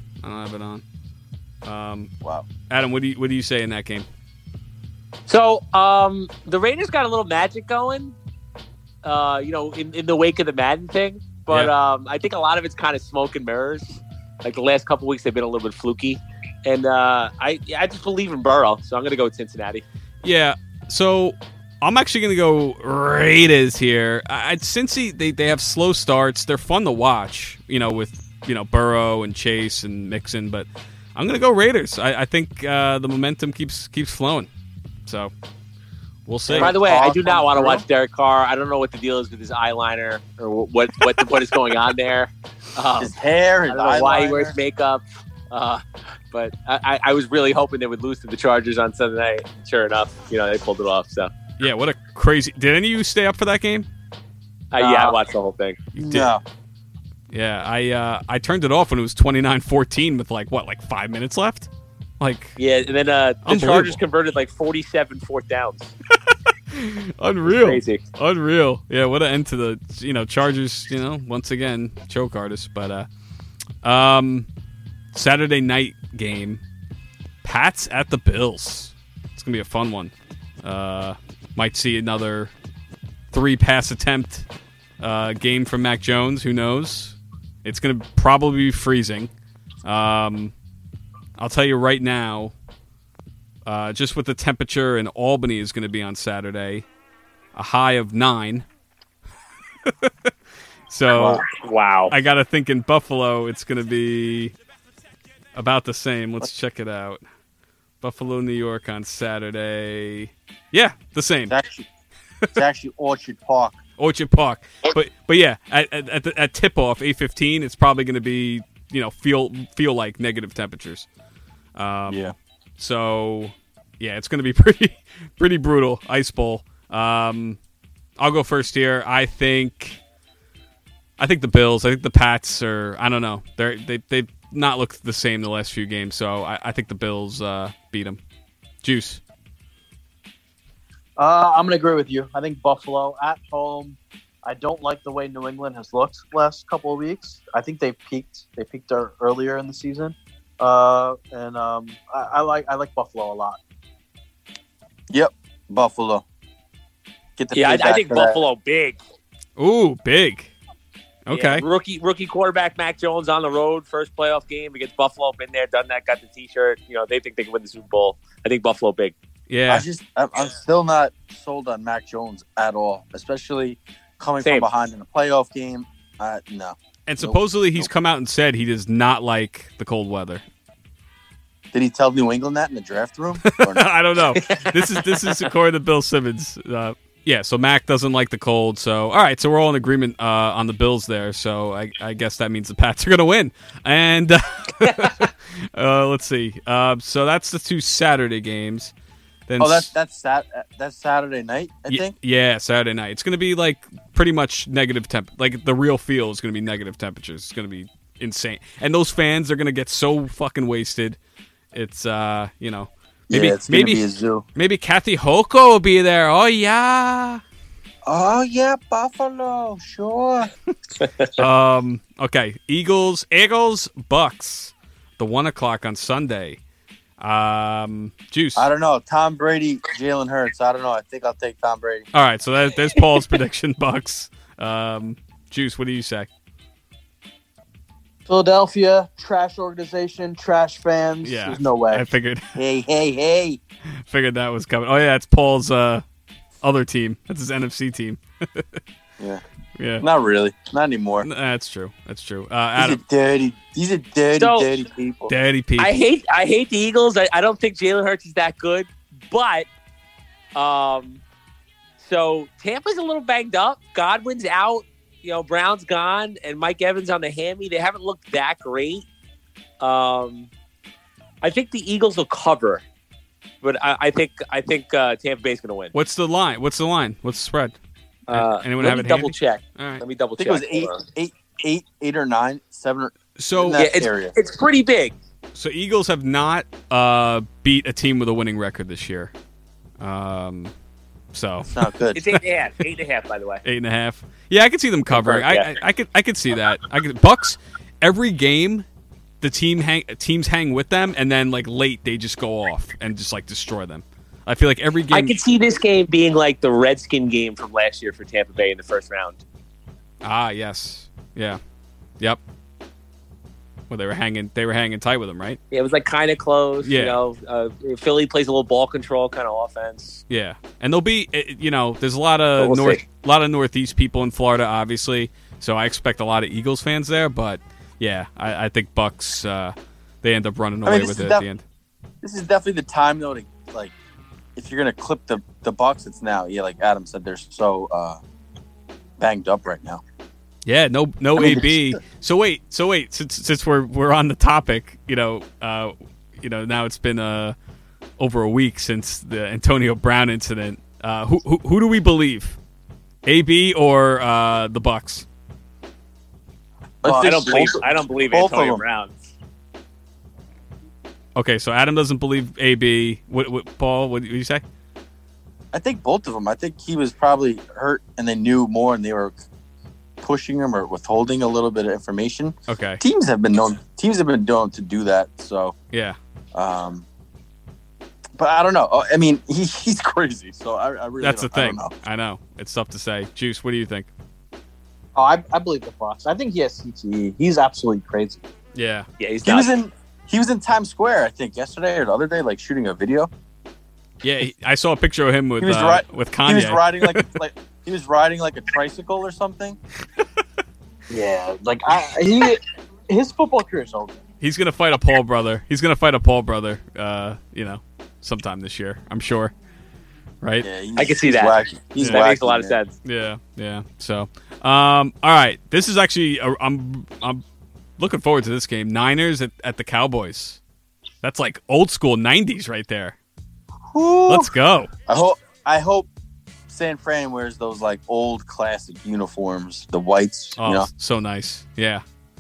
Wow. Adam, what do you say in that game? So the Raiders got a little magic going, in the wake of the Madden thing. But I think a lot of it's kind of smoke and mirrors. Like the last couple weeks, they've been a little bit fluky. And I just believe in Burrow, so I'm going to go with Cincinnati. Yeah, so I'm actually going to go Raiders here. Cincy, they have slow starts. They're fun to watch, with Burrow and Chase and Mixon. But I'm going to go Raiders. I think the momentum keeps flowing. So we'll see. By the way, I do not want to watch Derek Carr. I don't know what the deal is with his eyeliner or what is going on there. His hair, his I don't know why he eyeliner. wears makeup. But I was really hoping they would lose to the Chargers on Sunday night. Sure enough, they pulled it off. So Yeah, what a crazy... Did any of you stay up for that game? I watched the whole thing. You did. No. Yeah, I turned it off when it was 29-14 with, 5 minutes left? Yeah, and then the Unbelievable. Chargers converted 47 fourth downs. Unreal. Crazy. Unreal. Yeah, what an end to the, Chargers, once again, choke artists. But Saturday night game, Pats at the Bills. It's going to be a fun one. Might see another 3-pass attempt game from Mac Jones. Who knows? It's going to probably be freezing. I'll tell you right now, just what the temperature in Albany is going to be on Saturday, a high of 9. So Wow. I got to think in Buffalo it's going to be about the same. Let's check it out. Buffalo, New York on Saturday. Yeah, the same. It's actually Orchard Park. Orchard Park. But yeah, at tip-off, 8:15, it's probably going to be, feel like negative temperatures. Yeah. So, yeah, it's going to be pretty brutal. Ice Bowl. I'll go first here. I think the Bills. I think the Pats are. I don't know. They've not looked the same the last few games. So I think the Bills beat them. Juice. I'm going to agree with you. I think Buffalo at home. I don't like the way New England has looked last couple of weeks. I think they peaked. They peaked earlier in the season. I like Buffalo a lot. Yep. Buffalo. Get the Yeah, I payback think for that. Buffalo big. Ooh, big. Okay. Yeah, rookie quarterback Mac Jones on the road, first playoff game against Buffalo. Been there, done that, got the T-shirt. They think they can win the Super Bowl. I think Buffalo big. Yeah. I'm still not sold on Mac Jones at all, especially coming Same. from behind in a playoff game. No. And supposedly he's come out and said he does not like the cold weather. Did he tell New England that in the draft room? Or not? I don't know. This is according to Bill Simmons. Yeah, so Mac doesn't like the cold. So all right, so we're all in agreement on the Bills there. So I guess that means the Pats are going to win. And let's see. So that's the 2 Saturday games. Then that's Saturday night, I think. Yeah, Saturday night. It's going to be pretty much negative temp. The real feel is going to be negative temperatures. It's going to be insane, and those fans are going to get so fucking wasted. It's maybe it's gonna be a zoo. Maybe Kathy Hochul will be there. Oh yeah. Oh yeah, Buffalo, sure. Okay, Eagles, Bucks, the 1:00 on Sunday. Juice. I don't know. Tom Brady, Jalen Hurts. I don't know. I think I'll take Tom Brady. All right, so there's Paul's prediction. Bucks. Juice, what do you say? Philadelphia, trash organization, trash fans. Yeah, There's no way. I figured. Hey. Figured that was coming. Oh yeah, it's Paul's other team. That's his NFC team. Yeah. Yeah. Not really. Not anymore. That's true. That's true. These are Adam, dirty. These are dirty, So- dirty people. daddy people. I hate the Eagles. I don't think Jalen Hurts is that good, but so Tampa's a little banged up. Godwin's out. Brown's gone, and Mike Evans on the hammy. They haven't looked that great. I think the Eagles will cover, but I think Tampa Bay's going to win. What's the line? What's the spread? Anyone Let have me it double handy? check. All right. Let me double I check. think it was Hold on. eight or nine, 7 or So in Yeah, that area. it's pretty big. So Eagles have not beat a team with a winning record this year. So It's not good. It's 8.5. 8.5, by the way. 8.5. Yeah, I could see them covering. Yeah. I could see that. Bucks every game, the teams hang with them, and then like late they just go off and just like destroy them. I feel like every game. I could see this game being like the Redskin game from last year for Tampa Bay in the first round. Yes. Yeah. Yep. Well, they were hanging tight with them, right? Yeah, it was like kind of close. Yeah. Philly plays a little ball control kind of offense. Yeah, and there'll be, there's a lot But of we'll see. Northeast people in Florida, obviously. So I expect a lot of Eagles fans there. But yeah, I think Bucks they end up running away this with is it at the end. This is definitely the time though to like, if you're gonna clip the Bucks, it's now. Yeah, like Adam said, they're so banged up right now. Yeah, no I mean, AB. So wait, since we're on the topic, now it's been over a week since the Antonio Brown incident. Who do we believe? AB or the Bucks? I don't believe both of Antonio them. Brown. Okay, so Adam doesn't believe AB. What Paul? What did you say? I think both of them. I think he was probably hurt, and they knew more, and they were pushing him or withholding a little bit of information. Okay. Teams have been known to do that. So, Yeah. but I don't know. I mean, he's crazy. So I really That's the I don't thing. know. I know. It's tough to say. Juice, what do you think? Oh, I believe the Bucks. I think he has CTE. He's absolutely crazy. Yeah. Yeah, he's He not. was in Times Square, I think, yesterday or the other day, like shooting a video. Yeah, I saw a picture of him with He was with Kanye. He was riding he was riding like a tricycle or something. Yeah, like his football career is over. He's gonna fight a Paul brother. Sometime this year, I'm sure. Right? Yeah, I can see that. Wacky. He's That makes wacky, a lot of man. sense. Yeah. So, all right. This is actually I'm looking forward to this game. Niners at the Cowboys. That's like old school '90s right there. Whew. Let's go. I hope San Fran wears those like old classic uniforms, the whites. Oh, so nice. Yeah.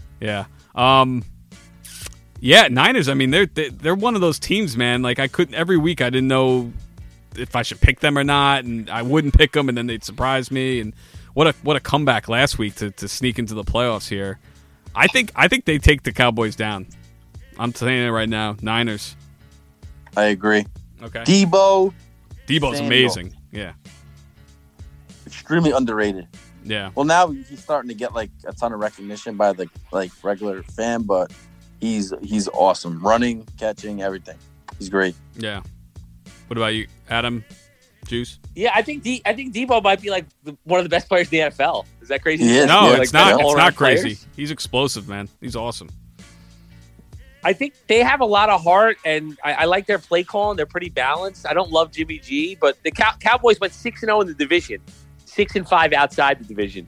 Niners. I mean, they're one of those teams, man. Like every week I didn't know if I should pick them or not, and I wouldn't pick them, and then they'd surprise me. And what a comeback last week to sneak into the playoffs here. I think they take the Cowboys down. I'm saying it right now. Niners. I agree. Okay. Debo's Debo's Samuel. amazing. Yeah. extremely underrated. Yeah. Well, now he's starting to get like a ton of recognition by the like regular fan, but he's awesome, running, catching, everything. He's great. Yeah. What about you, Adam? Juice? Yeah, I think Debo might be like one of the best players in the NFL. Is that crazy? He is. No, Yeah, it's like, not. all It's around not crazy. players. He's explosive, man. He's awesome. I think they have a lot of heart, and I like their play calling. They're pretty balanced. I don't love Jimmy G, but the Cowboys went 6-0 in the division, 6-5 outside the division.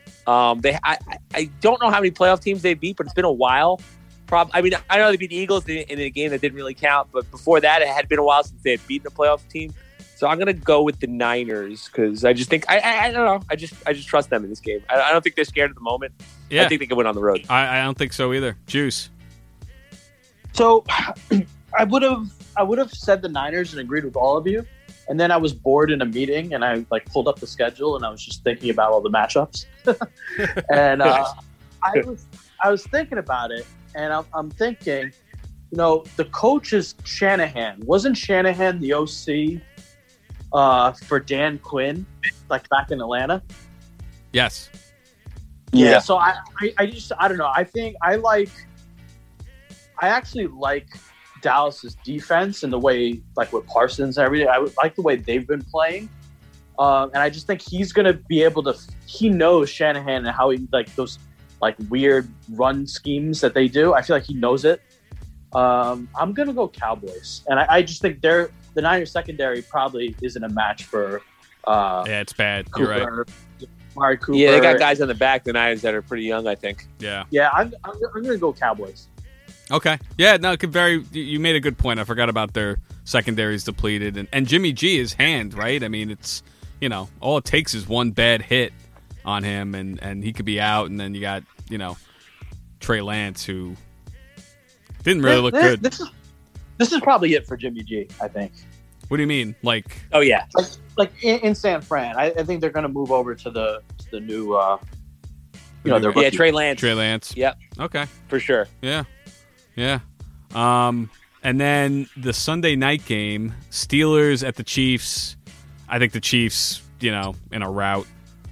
I don't know how many playoff teams they beat, but it's been a while. I mean, I know they beat the Eagles in a game that didn't really count, but before that, it had been a while since they had beaten a playoff team. So I'm gonna go with the Niners because I just think I don't know. I just trust them in this game. I don't think they're scared at the moment. Yeah. I think they can win on the road. I don't think so either. Juice. So I would have said the Niners and agreed with all of you, and then I was bored in a meeting and I like pulled up the schedule and I was just thinking about all the matchups, and I was thinking about it and I'm thinking, you know, the coach is Shanahan. Wasn't Shanahan the OC for Dan Quinn, like back in Atlanta? Yes. Yeah. So I don't know. I actually like Dallas's defense and the way, like with Parsons and everything. I like the way they've been playing. And I just think he's going to be able to. He knows Shanahan and how he like those like weird run schemes that they do. I feel like he knows it. I'm going to go Cowboys, and I just think the Niners secondary probably isn't a match for. Yeah, it's bad. Cooper, You're right. Amari Cooper. Yeah, they got guys on the back, the Niners, that are pretty young, I think. Yeah. Yeah, I'm going to go Cowboys. Okay. Yeah, no, it could you made a good point. I forgot about their secondaries depleted. And Jimmy G is hand, right? I mean, it's, all it takes is one bad hit on him, and he could be out. And then you got, Trey Lance, who didn't really look good. This is probably it for Jimmy G, I think. What do you mean? Like, Oh, yeah. Like in San Fran, I think they're going to move over to the new, their Yeah, rookie. Trey Lance. Trey Lance? Yep, Okay. for sure. Yeah. Yeah. And then the Sunday night game, Steelers at the Chiefs. I think the Chiefs, in a rout.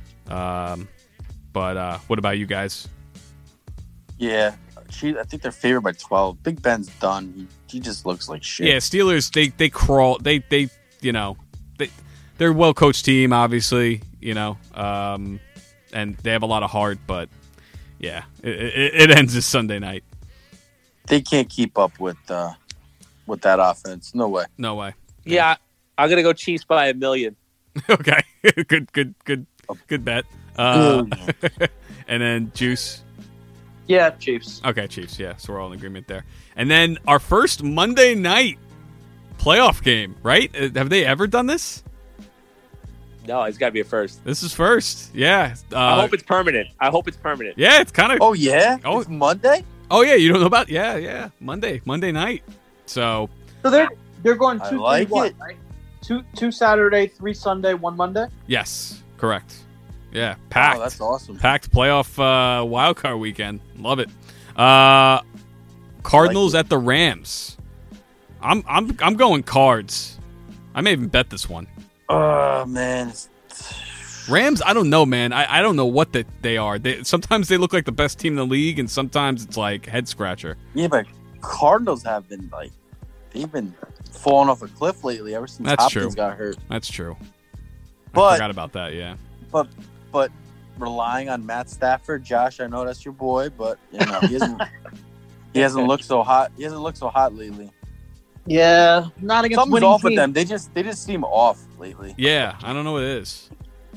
But what about you guys? Yeah, I think they're favored by 12. Big Ben's done. He just looks like shit. Yeah, Steelers. They crawl. They're a well coached team, obviously. And they have a lot of heart. But yeah, it ends this Sunday night. They can't keep up with that offense. No way. No way. Yeah, I'm going to go Chiefs by 1 million. Okay. Good bet. And then Juice. Yeah, Chiefs. Okay, Chiefs. Yeah, so we're all in agreement there. And then our first Monday night playoff game, right? Have they ever done this? No, it's got to be a first. This is first. Yeah. I hope it's permanent. Yeah, it's kind of. Oh yeah. Oh. It's Monday. Oh yeah, you don't know about? Yeah. Monday night. So they're going I 2, like 3, 1, it. right? Two Saturday, 3 Sunday, 1 Monday. yes, correct. Yeah, packed. Oh, that's awesome. Packed playoff wildcard weekend. Love it. Cardinals at the Rams. I'm going Cards. I may even bet this one. Oh man. Rams, I don't know, man. I don't know what they are. Sometimes they look like the best team in the league, and sometimes it's like head scratcher. Yeah, but Cardinals have been they've been falling off a cliff lately ever since That's Hopkins true. got hurt. That's true. I But forgot about that. Yeah. but relying on Matt Stafford, Josh, I know that's your boy, but he hasn't looked so hot. He hasn't looked so hot lately. Yeah, not against Something's winning off with teams. them. They just seem off lately. Yeah, I don't know what it is.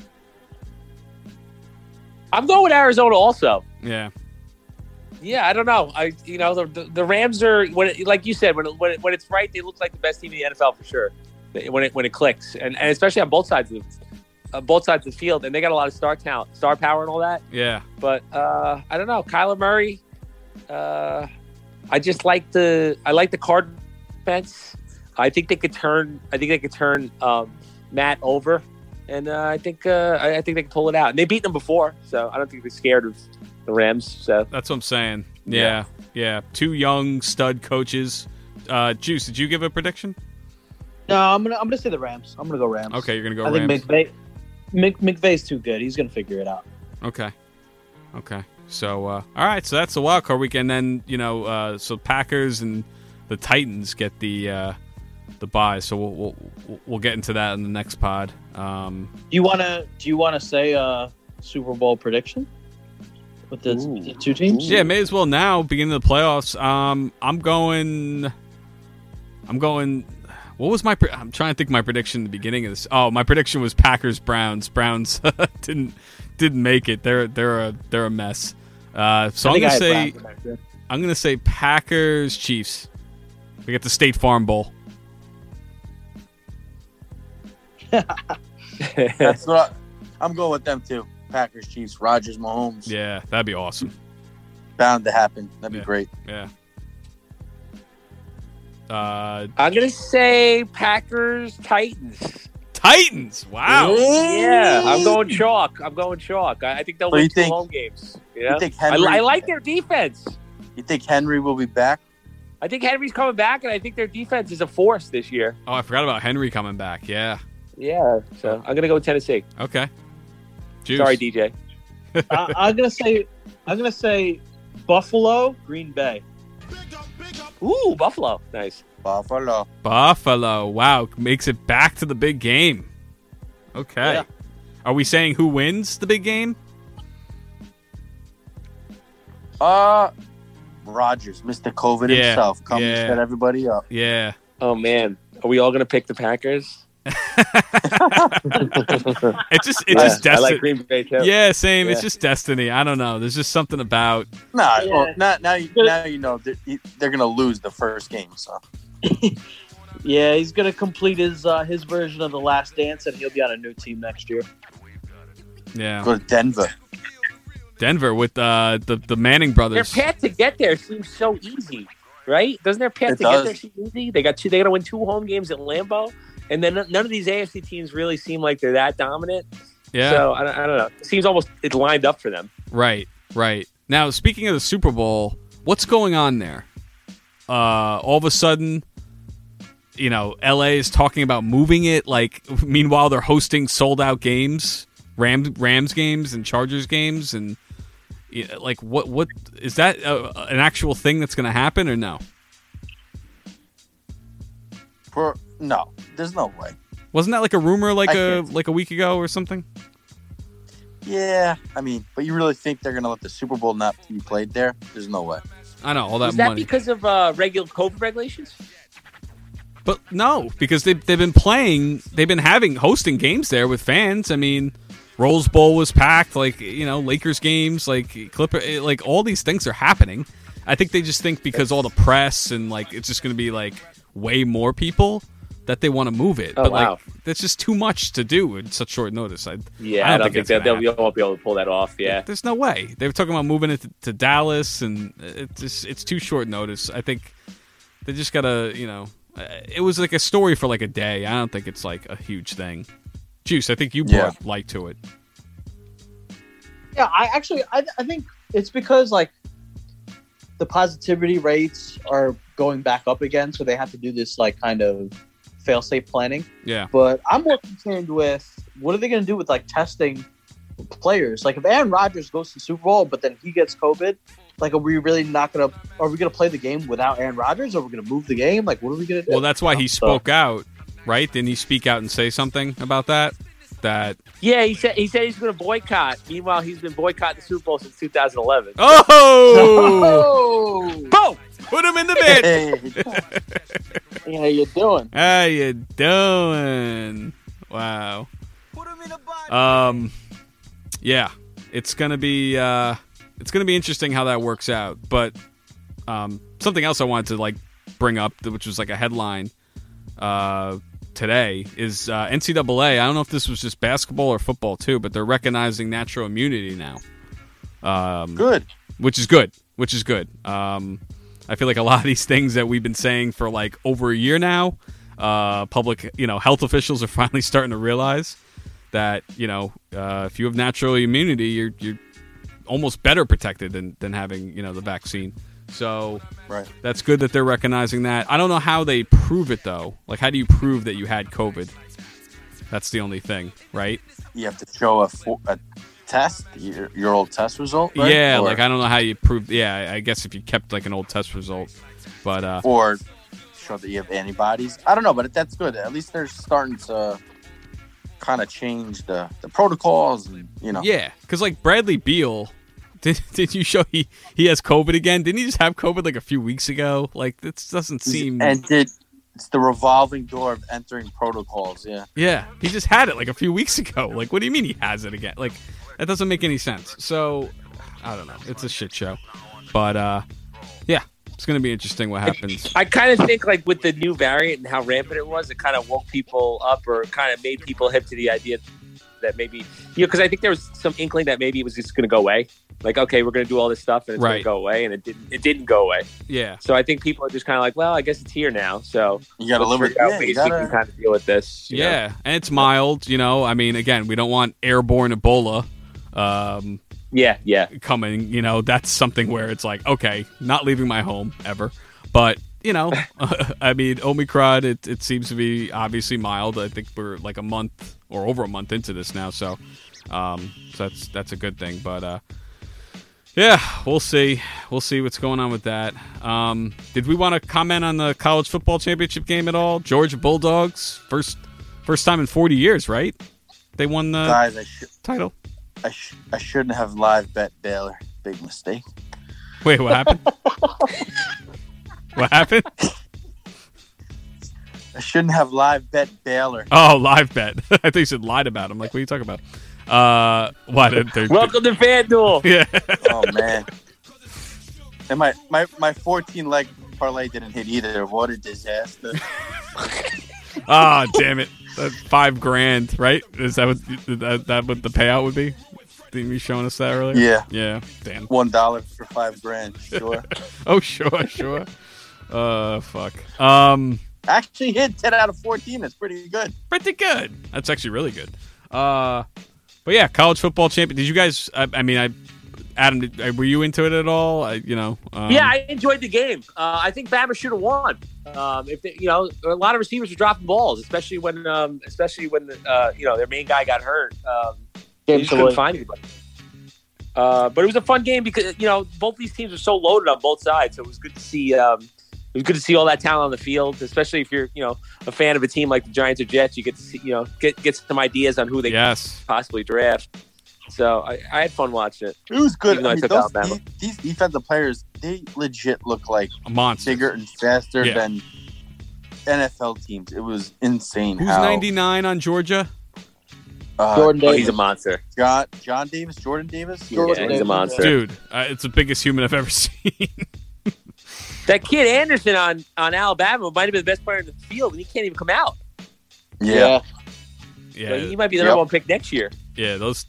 I'm going with Arizona also. Yeah. Yeah, I don't know. The Rams are, like you said, when it's right, they look like the best team in the NFL for sure. When it clicks, and especially on both sides of the field, and they got a lot of star talent, star power, and all that. Yeah. But I don't know, Kyler Murray. I just like the Card defense. I think they could turn Matt over, and I think they can pull it out. And they beat them before, so I don't think they're scared of the Rams. So That's what I'm saying. Yeah. Two young stud coaches. Juice, did you give a prediction? No, I'm gonna say the Rams. I'm gonna go Rams. Okay, you're gonna go I Rams. think McVay's too good. He's gonna figure it out. Okay. So, all right. So that's the wild card weekend. Then so Packers and the Titans get the bye. So we'll get into that in the next pod. Do you wanna say Super Bowl prediction with the two teams? Yeah, may as well now. Beginning of the playoffs. I'm going. What was my? I'm trying to think of my prediction at the beginning of this. Oh, my prediction was Packers Browns. Browns didn't make it. They're a mess. So I'm gonna say Packers Chiefs. We get the State Farm Bowl. That's what I'm going with them too. Packers, Chiefs, Rodgers, Mahomes. Yeah, that'd be awesome. Bound to happen. That'd be Yeah. great. Yeah. I'm gonna say Packers Titans. Titans. Wow. Yeah, I'm going chalk. I think they'll So win you 2 think- home games. You think Henry? I like their defense. You think Henry will be back? I think Henry's coming back, and I think their defense is a force this year. Oh, I forgot about Henry coming back. Yeah. Yeah, so I'm gonna go with Tennessee. Okay. Juice. Sorry, DJ. I'm gonna say Buffalo, Green Bay. Ooh, Buffalo, nice. Buffalo. Buffalo. Wow, makes it back to the big game. Okay. Yeah. Are we saying who wins the big game? Rodgers, Mr. COVID Yeah, himself, come yeah. and set everybody up. Yeah. Oh man, are we all gonna pick the Packers? It's just I destiny. like Green Bay too. Yeah, same. Yeah. It's just destiny. I don't know. There's just something about. Nah, Yeah. well, now you know they're gonna lose the first game. So Yeah, he's gonna complete his version of the Last Dance, and he'll be on a new team next year. Yeah. go to Denver. Denver with the Manning Their brothers. path to get there seems so easy, right? Doesn't their path It to get does. there seem easy? They got to win 2 home games at Lambeau, and then none of these AFC teams really seem like they're that dominant. Yeah. So I don't know. It seems almost it's lined up for them. Right. Now, speaking of the Super Bowl, what's going on there? All of a sudden, LA is talking about moving it. Like, meanwhile, they're hosting sold out games, Rams games and Chargers games, and like what is that an actual thing that's going to happen or no? No, there's no way. Wasn't that like a rumor like I a can't- week ago or something? Yeah, I mean, but you really think they're gonna let the Super Bowl not be played there? There's no way. I know all that Is that money, because of regular COVID regulations? but no, because they've been playing, they've been hosting games there with fans. I mean, Rose Bowl was packed, like Lakers games, like Clipper, like all these things are happening. I think they just think because all the press and like it's just going to be like way more people that they want to move it. Oh, but wow. like that's just too much to do in such short notice. I don't think it's they'll gonna happen. won't be able to pull that off. Yeah. There's no way. They were talking about moving it to Dallas, and it's too short notice. I think they just gotta, it was like a story for like a day. I don't think it's like a huge thing. Juice, I think you brought light to it. Yeah, I think it's because like the positivity rates are going back up again, so they have to do this like kind of fail-safe planning. Yeah. But I'm more concerned with what are they going to do with like testing players? Like if Aaron Rodgers goes to the Super Bowl, but then he gets COVID, like are we really not going to? Are we going to play the game without Aaron Rodgers? Or are we going to move the game? Like what are we going to do? Well, that's why he spoke out, right? Didn't he speak out and say something about that? Yeah, he said he's going to boycott. Meanwhile, he's been boycotting the Super Bowl since 2011. Oh! Boom! Put him in the bed. Hey, how you doing? How you doing? Wow. Yeah, it's gonna be interesting how that works out. But something else I wanted to like bring up, which was like a headline today, is NCAA. I don't know if this was just basketball or football too, but they're recognizing natural immunity now. Good. Which is good. I feel like a lot of these things that we've been saying for like over a year now, public, health officials are finally starting to realize that, if you have natural immunity, you're almost better protected than having, the vaccine. So Right. that's good that they're recognizing that. I don't know how they prove it though. Like, how do you prove that you had COVID? That's the only thing, right? You have to show a test, your old test result, right? Yeah, Or- like I don't know how you prove. Yeah, I guess if you kept like an old test result, but or show that you have antibodies. I don't know, but that's good. At least they're starting to kind of change the protocols, and yeah, because like Bradley Beal, did you show he has COVID again? Didn't he just have COVID like a few weeks ago? Like this doesn't seem. And it's the revolving door of entering protocols. Yeah. Yeah, he just had it like a few weeks ago. Like, what do you mean he has it again? Like, that doesn't make any sense. So, I don't know. It's a shit show. But, yeah, it's going to be interesting what happens. I kind of think like with the new variant and how rampant it was, it kind of woke people up or kind of made people hip to the idea that maybe, because I think there was some inkling that maybe it was just going to go away. Like, okay, we're going to do all this stuff and it's going Right. to go away, and it didn't go away. Yeah. So I think people are just kind of like, well, I guess it's here now. So You got to live with figure out it. ways Yeah, we can kind of deal with this. you know? Yeah, and it's mild, I mean, again, we don't want airborne Ebola Yeah. coming. That's something where it's like, okay, not leaving my home ever. But, I mean, Omicron, it seems to be obviously mild. I think we're like a month or over a month into this now. So that's a good thing. But, yeah, we'll see. We'll see what's going on with that. Did we want to comment on the college football championship game at all? Georgia Bulldogs, first time in 40 years, right? They won the Guys, title. I shouldn't have live bet Baylor. Big mistake. Wait, what happened? What happened? I shouldn't have live bet Baylor. Oh, live bet. I think you said lied about him. Like, what are you talking about? What? Welcome to FanDuel. Yeah. Oh man. And my 14 leg parlay didn't hit either. What a disaster. Ah, damn it. That's $5,000, right? Is that what the payout would be? Didn't you showing us that earlier? Yeah. Yeah. Damn. $1 for $5,000. Sure. Oh, sure. Fuck. Actually hit 10 out of 14. That's pretty good. Pretty good. That's actually really good. But yeah, college football champion. Did you guys? Adam, were you into it at all? Yeah, I enjoyed the game. I think Bama should have won. If they, a lot of receivers were dropping balls, especially when their main guy got hurt. They just couldn't find anybody. But it was a fun game because both these teams are so loaded on both sides. So it was good to see. It was good to see all that talent on the field, especially if you're a fan of a team like the Giants or Jets. You get to see get some ideas on who they possibly draft. So I had fun watching it. It was good. I mean, these defensive players, they legit look like a monster, bigger and faster than NFL teams. It was insane. Who's 99 on Georgia? Jordan Davis. He's a monster. Jordan Davis. Yeah, he's a monster, dude. It's the biggest human I've ever seen. That kid Anderson on Alabama might have been the best player in the field, and he can't even come out. Yeah. So he might be the number one pick next year. Yeah, those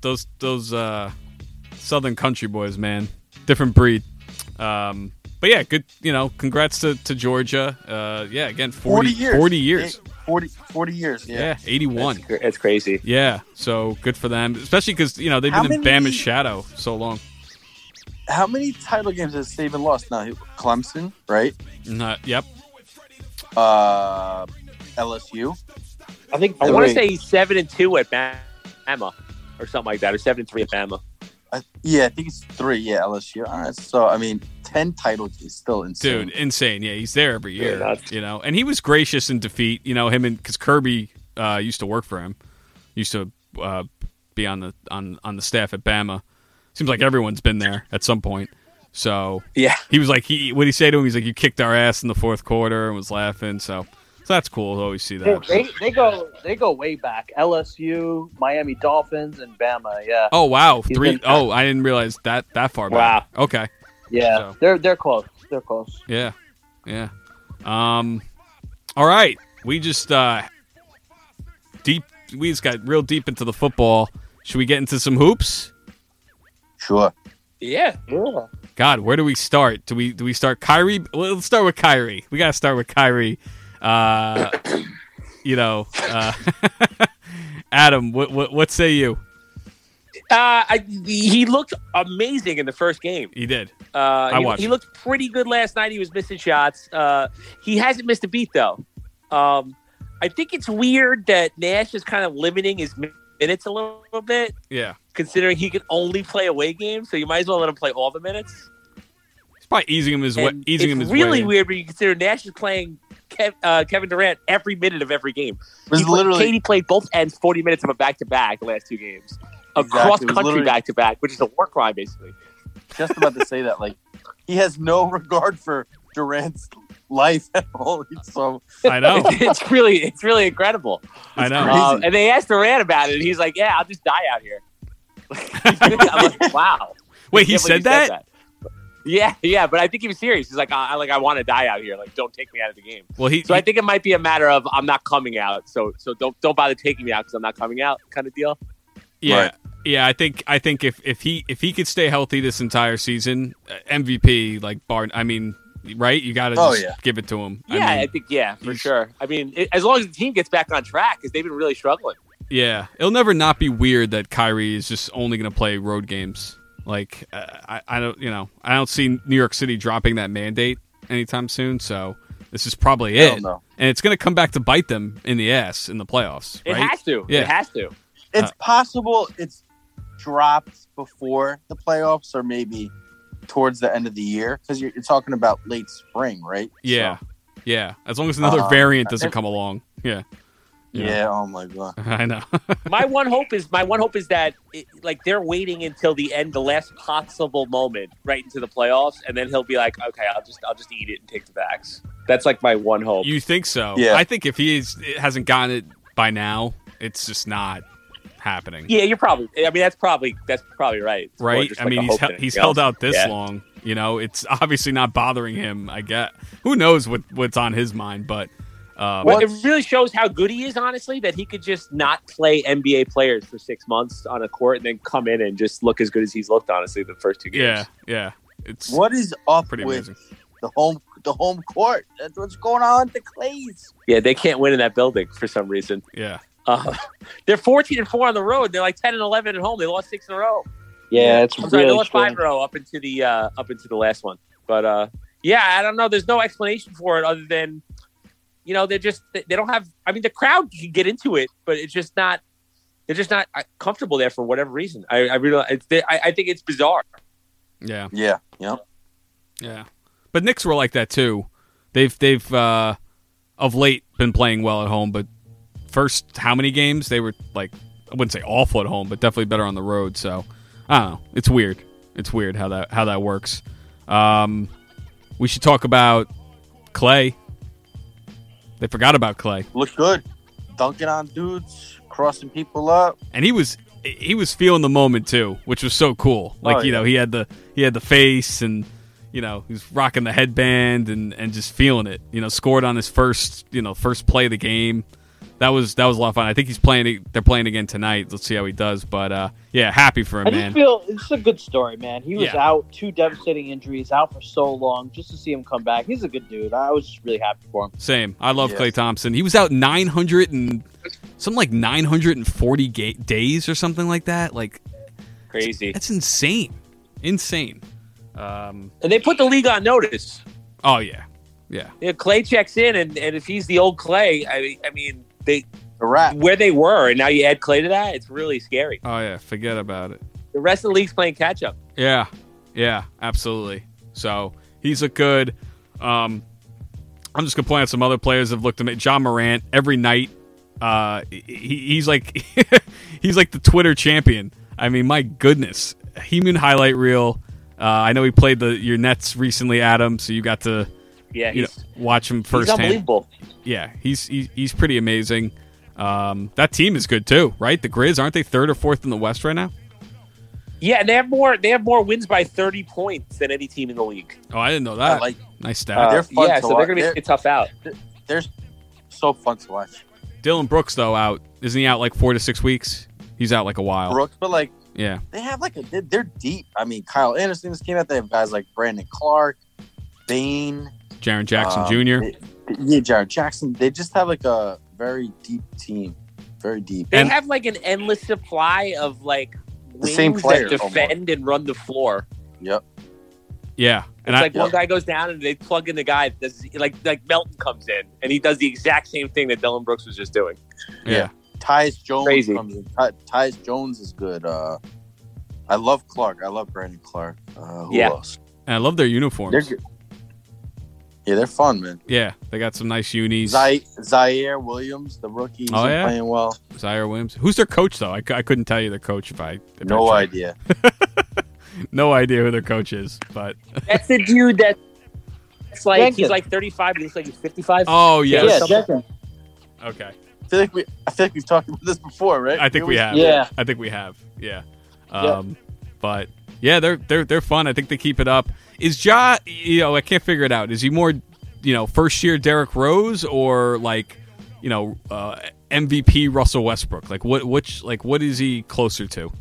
Southern country boys, man, different breed. But yeah, good. Congrats to Georgia. Again, 40 years. 40 years. Yeah, 81. It's crazy. Yeah, so good for them, especially because they've been in Bama's shadow so long. How many title games has Saban lost now? Clemson, right? Yep. LSU. I want to say he's 7-2 at Bama, or something like that, or 7-3 at Bama. I think it's 3. Yeah, LSU. All right. So 10 titles is still insane. Dude, insane. Yeah, he's there every year. Yeah, and he was gracious in defeat. Because Kirby used to work for him, used to be on the staff at Bama. Seems like everyone's been there at some point. So yeah, he was like, what did he say to him? He's like, you kicked our ass in the fourth quarter, and was laughing. So that's cool to always see that. They go way back. LSU, Miami Dolphins, and Bama. Yeah. Oh wow, 3. Oh, I didn't realize that far back. Wow. Okay. Yeah, so. They're close. They're close. Yeah. All right, we just got real deep into the football. Should we get into some hoops? Sure. Yeah. God, where do we start? Do we start Kyrie? Well, let's start with Kyrie. We gotta start with Kyrie. Adam, what say you? He looked amazing in the first game. He did. I watched. He looked pretty good last night. He was missing shots. He hasn't missed a beat though. I think it's weird that Nash is kind of limiting his minutes a little bit. Yeah. Considering he can only play away games, so you might as well let him play all the minutes. He's probably easing him his way. It's really weird when you consider Nash is playing Kevin Durant every minute of every game. Katie played both ends 40 minutes of a back-to-back the last 2 games. A cross-country back-to-back, which is a war crime, basically. Just about to say that. He has no regard for Durant's life at all. So I know. It's really incredible. I know. And they asked Durant about it, and he's like, yeah, I'll just die out here. I'm like, wow. Wait, he said that? Yeah, but I think he was serious. He's like, I want to die out here. Like, don't take me out of the game. Well, I think it might be a matter of I'm not coming out. So don't bother taking me out because I'm not coming out, kind of deal. Yeah, right. Yeah. I think if he could stay healthy this entire season, MVP right? You got to give it to him. I think for sure. I mean, as long as the team gets back on track, because they've been really struggling. Yeah, it'll never not be weird that Kyrie is just only going to play road games. Like I don't see New York City dropping that mandate anytime soon. So this is probably it, and it's going to come back to bite them in the ass in the playoffs. Right? It has to. Yeah. It has to. It's possible it's dropped before the playoffs, or maybe towards the end of the year, because you're talking about late spring, right? Yeah, yeah. As long as another variant doesn't come along. Yeah. Yeah. Oh my god. I know. My one hope is that like they're waiting until the end, the last possible moment, right into the playoffs, and then he'll be like, okay, I'll just eat it and take the vax. That's like my one hope. You think so? Yeah. I think if hasn't gotten it by now, it's just not happening. Yeah, you're probably. I mean, that's probably right. It's more Right? just I like mean, a hope thing, he's you know? held out this Yeah. long. You know, it's obviously not bothering him. I get. Who knows what's on his mind? But Well, it really shows how good he is, honestly, that he could just not play NBA players for 6 months on a court and then come in and just look as good as he's looked, honestly, the first 2 games. yeah. It's What is up pretty with amazing. the home court? That's what's going on with the Clays. Yeah, they can't win in that building for some reason. Yeah. They're 14-4 on the road. They're like 10-11 at home. They lost 6 in a row. Yeah, it's I'm sorry, they really lost 5 in strange. a row up into the last one. But yeah, I don't know. There's no explanation for it other than, you know, they don't have. I mean, the crowd can get into it, but it's just not. They're just not comfortable there for whatever reason. I think it's bizarre. Yeah. Yeah. Yeah. Yeah. But Knicks were like that too. They've of late been playing well at home, but first how many games they were like, I wouldn't say awful at home, but definitely better on the road. So I don't know. It's weird. It's weird how that works. We should talk about Clay. They forgot about Clay, Look good. Dunking on dudes, crossing people up. and he was feeling the moment too, which was so cool. Like Oh, you know, he had the face, and you know, he was rocking the headband and just feeling it. You know, scored on his first play of the game. That was a lot of fun. I think they're playing again tonight. Let's see how he does. But yeah, happy for him, I man. just feel it's a good story, man. He was Yeah. out, 2 devastating injuries, out for so long. Just to see him come back, he's a good dude. I was just really happy for him. Same. I love Yes. Klay Thompson. He was out 940 days or something like that. Like Crazy. that's insane. Insane. And they put the league on notice. Oh yeah. Yeah. You know, Clay checks in, and if he's the old Clay, I mean, A wrap. where they were, and now you add Clay to that, it's really scary. Oh yeah. Forget about it. The rest of the league's playing catch up. Yeah, yeah, absolutely. So he's looked good. I'm just gonna point out some other players have looked amazing. John Morant every night. He's like he's like the Twitter champion. I mean, my goodness, Heman highlight reel. I know he played your Nets recently, Adam. So you got to watch him he's firsthand. unbelievable. Yeah, he's pretty amazing. That team is good too, right? The Grizz, aren't they 3rd or 4th in the West right now? Yeah, and they have more wins by 30 points than any team in the league. Oh, I didn't know that. I like. Nice stat. They're fun yeah, to so they're watch. going to be a tough out. They're so fun to watch. Dylan Brooks though out. Isn't he out like 4 to 6 weeks? He's out like a while. Brooks, but like Yeah. they have they're deep. I mean, Kyle Anderson just came out. They have guys like Brandon Clark, Bane, Jaron Jackson Jr. Jared Jackson. They just have like a very deep team. Very deep. They And- have like an endless supply of like wings same player, that defend and run the floor. Yep. Yeah. And It's like one yeah. guy goes down and they plug in the guy. That's like Melton comes in and he does the exact same thing that Dylan Brooks was just doing. yeah. Tyus Jones Crazy. comes in. Tyus Jones is good. I love Clark. I love Brandon Clark. Who Yeah. else? And I love their uniforms. They're good. Yeah, they're fun, man. Yeah, they got some nice unis. Zaire Williams, the rookie, he's Oh, yeah? playing well. Zaire Williams. Who's their coach though? I couldn't tell you their coach if I No tried. idea. No idea who their coach is, but That's the dude that. It's like Jenkins. he's like 35. He looks like he's 55. oh Yeah, yes. Yeah, Jenkins. Okay. I feel like we've talked about this before, right? I think we have. Yeah. I think we have. Yeah. But yeah, they're fun. I think they keep it up. Is Ja? I can't figure it out. Is he more, first year Derrick Rose or like, MVP Russell Westbrook? Like what is he closer to?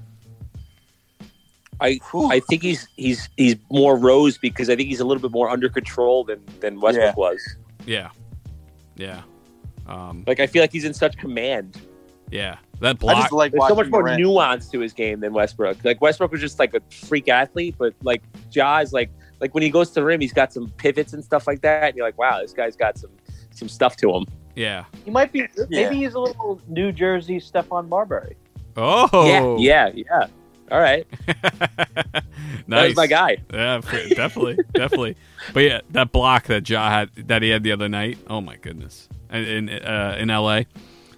I think he's more Rose because I think he's a little bit more under control than Westbrook Yeah. was. Yeah. Yeah. Like I feel like he's in such command. Yeah. That I block. just like There's watching so much more Morant. nuance to his game than Westbrook. Like Westbrook was just like a freak athlete, but like Ja is like when he goes to the rim, he's got some pivots and stuff like that. And you're like, wow, this guy's got some stuff to him. yeah. He might be. Yeah. Maybe he's a little New Jersey Stephon Marbury. Oh. Yeah. All right, Nice. that was my guy. Yeah, definitely. But yeah, that block that Ja had, that he had the other night. Oh my goodness, in LA.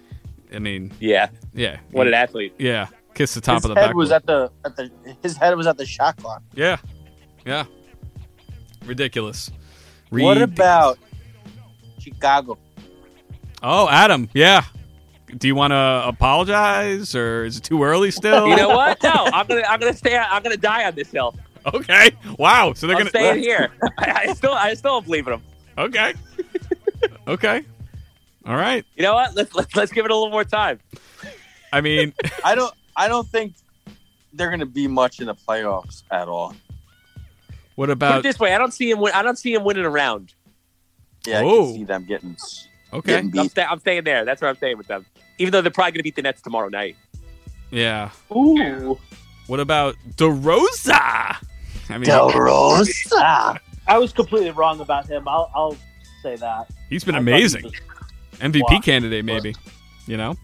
I mean, Yeah. yeah. What an athlete. Yeah. Kiss the top His of the head back. was his head was at the shot clock. Yeah. Yeah. Ridiculous. What about Chicago? Oh, Adam. Yeah. Do you want to apologize, or is it too early still? You know what? No, I'm gonna stay. I'm gonna die on this hill. Okay. Wow. So they're I'm gonna staying here. I still don't believe in them. Okay. Okay. All right. You know what? Let's give it a little more time. I mean, I don't think they're going to be much in the playoffs at all. what Put it about? this way: I don't see him winning a round. Yeah, I Whoa. can see them getting Okay. beat. I'm staying there. That's where I'm staying with them. Even though they're probably going to beat the Nets tomorrow night. Yeah. Ooh. What about DeRosa? I mean, Del Rosa. I was completely wrong about him. I'll say that. he's been I thought he amazing. was- MVP Wow. candidate, maybe. You know.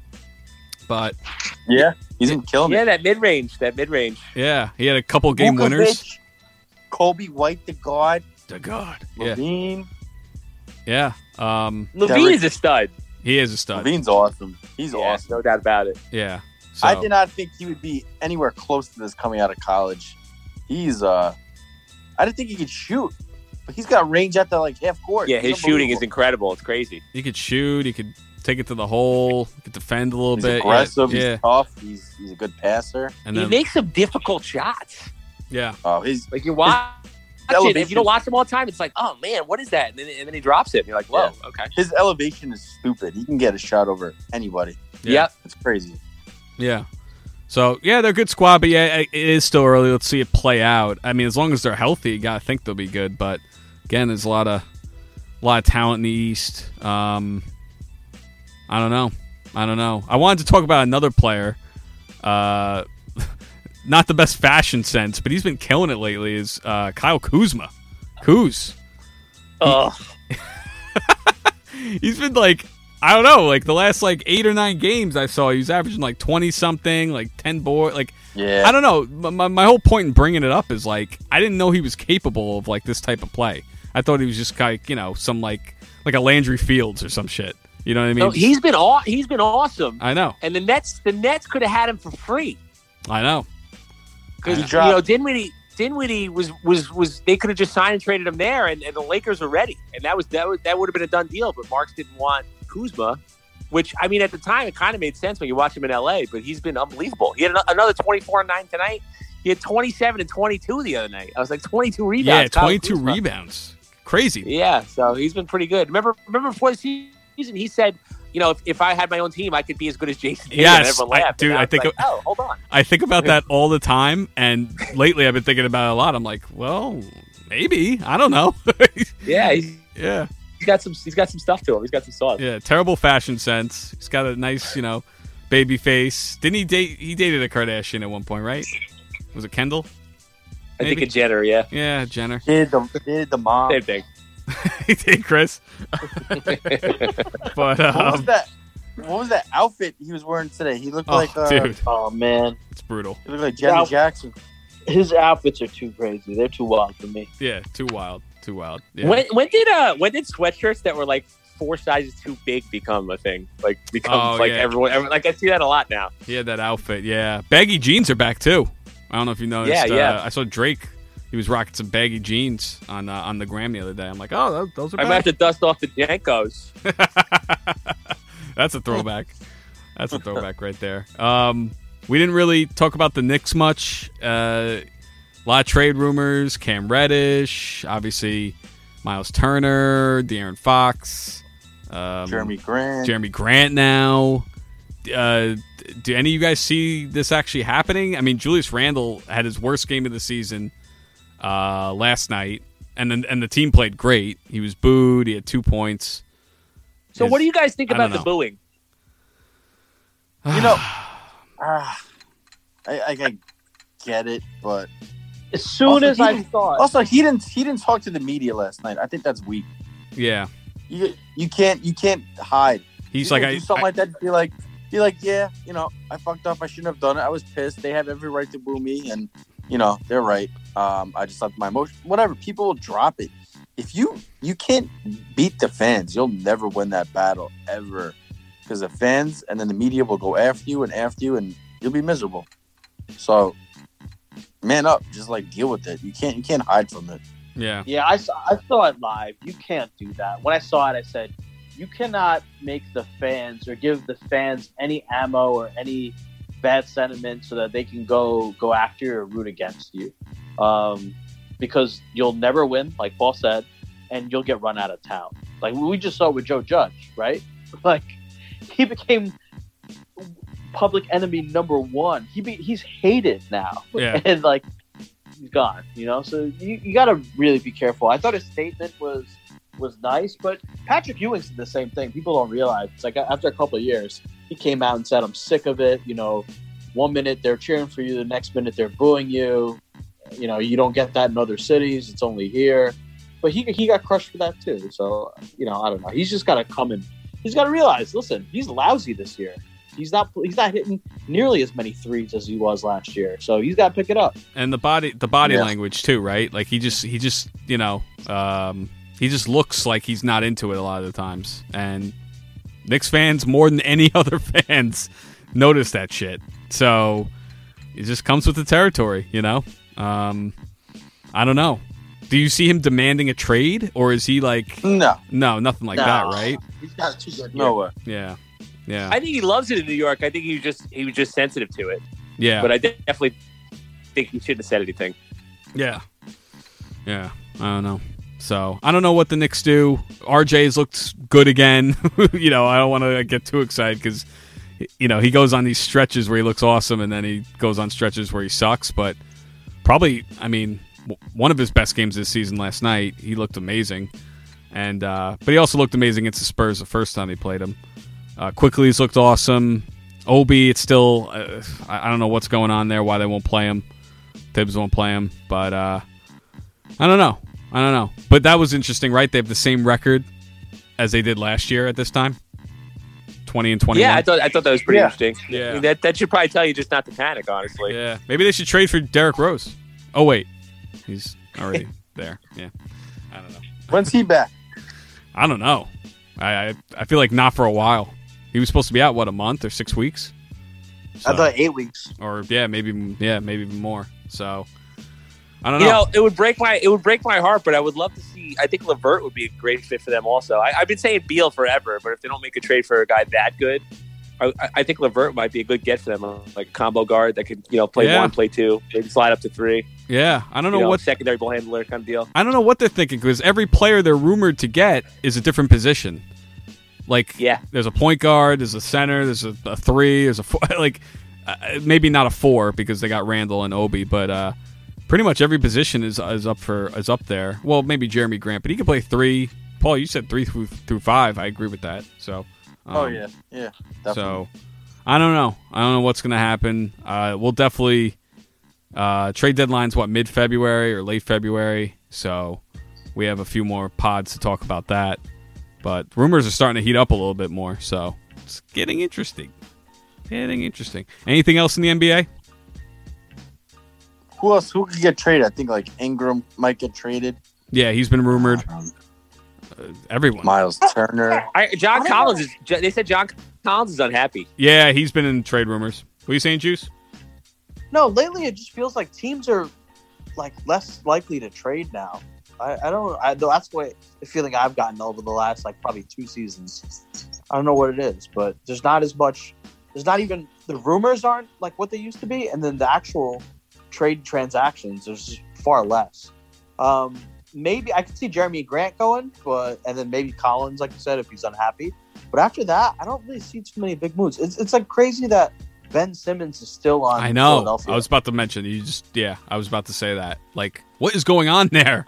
But Yeah, he's been killing Yeah, it. that mid range. yeah, he had a couple game winners. Vukovic, Kobe White, the guard. To God. Yeah. Levine. Yeah. Levine Derek- is a stud. He is a stud. Levine's awesome. He's Yeah, awesome. no doubt about it. Yeah. So, I did not think he would be anywhere close to this coming out of college. He's I didn't think he could shoot, but he's got range at the half court. Yeah, He's his shooting is unbelievable. incredible. It's crazy. he could shoot. He could take it to the hole. He could defend a little He's bit. aggressive. Yeah. He's tough. He's a good passer. And He then, makes some difficult shots. yeah. Oh, his Like you watch it, elevation- if you don't watch him all the time, it's like, oh man, what is that? And then he drops it. And you're like, whoa, okay. his elevation is stupid. He can get a shot over anybody. Yeah. Yep. It's crazy. Yeah. So, yeah, they're a good squad, but yeah, it is still early. Let's see it play out. I mean, as long as they're healthy, you got to think they'll be good. But, again, there's a lot of talent in the East. I don't know. I wanted to talk about another player. Not the best fashion sense, but he's been killing it lately, is Kyle Kuzma. Kuz. Oh, He's been I don't know, the last 8 or 9 games I saw, he was averaging 20 something, 10 boards. Yeah. I don't know. My whole point in bringing it up is I didn't know he was capable of this type of play. I thought he was just some like a Landry Fields or some shit. You know what I mean? no, he's been awesome. I know. And the Nets could have had him for free I know. because He dropped- Dinwiddie was they could have just signed and traded him there, and the Lakers were ready, and that would have been a done deal. But Marks didn't want Kuzma, which I mean at the time it kind of made sense when you watch him in LA. But he's been unbelievable. He had another 24 and 9 tonight. He had 27 and 22 the other night. I was like 22 rebounds. Yeah, Kyle 22 Kuzma. rebounds. Crazy. Yeah, so he's been pretty good. Remember before the season, he said, if I had my own team, I could be as good as Jason Tatum. Yes, and everyone laughed. dude, And I was think- like, oh, hold on. I think about that all the time, and lately I've been thinking about it a lot. I'm like, well, maybe. I don't know. Yeah, he's yeah. got some stuff to him. He's got some sauce. Yeah, terrible fashion sense. He's got a nice, baby face. Didn't he date? He dated a Kardashian at one point, right? Was it Kendall? I think maybe? a Jenner. Yeah, Yeah, Jenner. Did the mom. same thing. He did Chris. But What was that? What was that outfit he was wearing today? He looked like dude, Oh man, it's brutal. he looked like Janet Now- Jackson. his outfits are too crazy. They're too wild for me. Yeah, too wild. Yeah. When did sweatshirts that were like 4 sizes too big become a thing? Oh, yeah. everyone I see that a lot now. He had that outfit. Yeah, baggy jeans are back too. I don't know if you noticed. Yeah. I saw Drake. He was rocking some baggy jeans on the gram the other day. I'm like, oh, those are I might have back. to dust off the Jankos. That's a throwback. That's a throwback right there. We didn't really talk about the Knicks much. A lot of trade rumors. Cam Reddish, obviously Miles Turner, De'Aaron Fox, Jeremy Grant. Jeremy Grant now. Do any of you guys see this actually happening? I mean, Julius Randle had his worst game of the season last night, and the team played great. He was booed. He had 2 points. So what do you guys think I about don't the know. booing? I get it, but As soon Also, as he I didn't- thought, also he didn't talk to the media last night. I think that's weak. Yeah, You can't hide. he's You like, can do something like that. Be like, yeah, I fucked up. I shouldn't have done it. I was pissed. They have every right to boo me, and they're right. I just left my emotion. Whatever. People will drop it. If you can't beat the fans, you'll never win that battle ever. because the fans and then the media will go after you, and you'll be miserable. So, man up, just like deal with it. You can't hide from it. Yeah. Yeah, I saw it live. You can't do that. When I saw it, I said, you cannot make the fans or give the fans any ammo or any bad sentiment so that they can go after you or root against you. Because you'll never win, like Paul said, and you'll get run out of town. Like we just saw with Joe Judge, right? Like he became public enemy number one. He's hated now. Yeah. And like he's gone, so you got to really be careful. I thought his statement was nice, but Patrick Ewing did the same thing. People don't realize. It's like after a couple of years, he came out and said, I'm sick of it. 1 minute they're cheering for you, the next minute they're booing you. You don't get that in other cities. It's only here. But he got crushed for that too. So, I don't know. He's just got to come and he's got to realize, listen, he's lousy this year. He's not hitting nearly as many threes as he was last year. So he's got to pick it up. And the body language too, right? Like he just he just looks like he's not into it a lot of the times. And Knicks fans more than any other fans notice that shit. So it just comes with the territory, I don't know. Do you see him demanding a trade, or is he like No, nothing like that, right? He's got too good. no way. Yeah. I think he loves it in New York. I think he was just sensitive to it. Yeah. But I definitely think he shouldn't have said anything. Yeah. I don't know. So I don't know what the Knicks do. RJ's looked good again. I don't want to get too excited because he goes on these stretches where he looks awesome, and then he goes on stretches where he sucks. But probably, one of his best games this season last night. He looked amazing, and but he also looked amazing against the Spurs the first time he played him. Quickly's looked awesome. Obi, it's still I don't know what's going on there. Why they won't play him? Tibbs won't play him, but I don't know. But that was interesting, right? They have the same record as they did last year at this time, 20 and 21. Yeah, I thought that was pretty interesting. Yeah. That should probably tell you just not to panic, honestly. Yeah, maybe they should trade for Derrick Rose. Oh wait, he's already there. Yeah, I don't know. When's he back? I don't know. I feel like not for a while. He was supposed to be out a month or 6 weeks. So, I thought 8 weeks. or maybe even more. So I don't know. It would break my heart, but I would love to see. I think LeVert would be a great fit for them. Also, I've been saying Beal forever, but if they don't make a trade for a guy that good, I think LeVert might be a good get for them, like a combo guard that could play one, play two, maybe slide up to three. Yeah, I don't know what secondary ball handler kind of deal. I don't know what they're thinking because every player they're rumored to get is a different position. Like, there's a point guard, there's a center, there's a three, there's a four. Like, maybe not a four because they got Randall and Obi, but pretty much every position is up there. Well, maybe Jeremy Grant, but he can play three. Paul, you said 3 through 5. I agree with that. So, yeah, definitely. So, I don't know. I don't know what's going to happen. We'll definitely trade deadline's mid-February or late February. So, we have a few more pods to talk about that. But rumors are starting to heat up a little bit more, so it's getting interesting. Anything else in the NBA? Who else? Who could get traded? I think like Ingram might get traded. Yeah, he's been rumored. Everyone. Miles Turner. John Collins they said John Collins is unhappy. Yeah, he's been in trade rumors. What are you saying, Juice? No, lately it just feels like teams are like less likely to trade now. That's the feeling I've gotten over the last probably 2 seasons. I don't know what it is, but there's not as much. There's not even the rumors aren't like what they used to be, and then the actual trade transactions there's just far less. Maybe I could see Jeremy Grant going, and then maybe Collins, like you said, if he's unhappy. But after that, I don't really see too many big moves. It's like crazy that Ben Simmons is still on. I know. Philadelphia. I was about to mention I was about to say that. Like, what is going on there?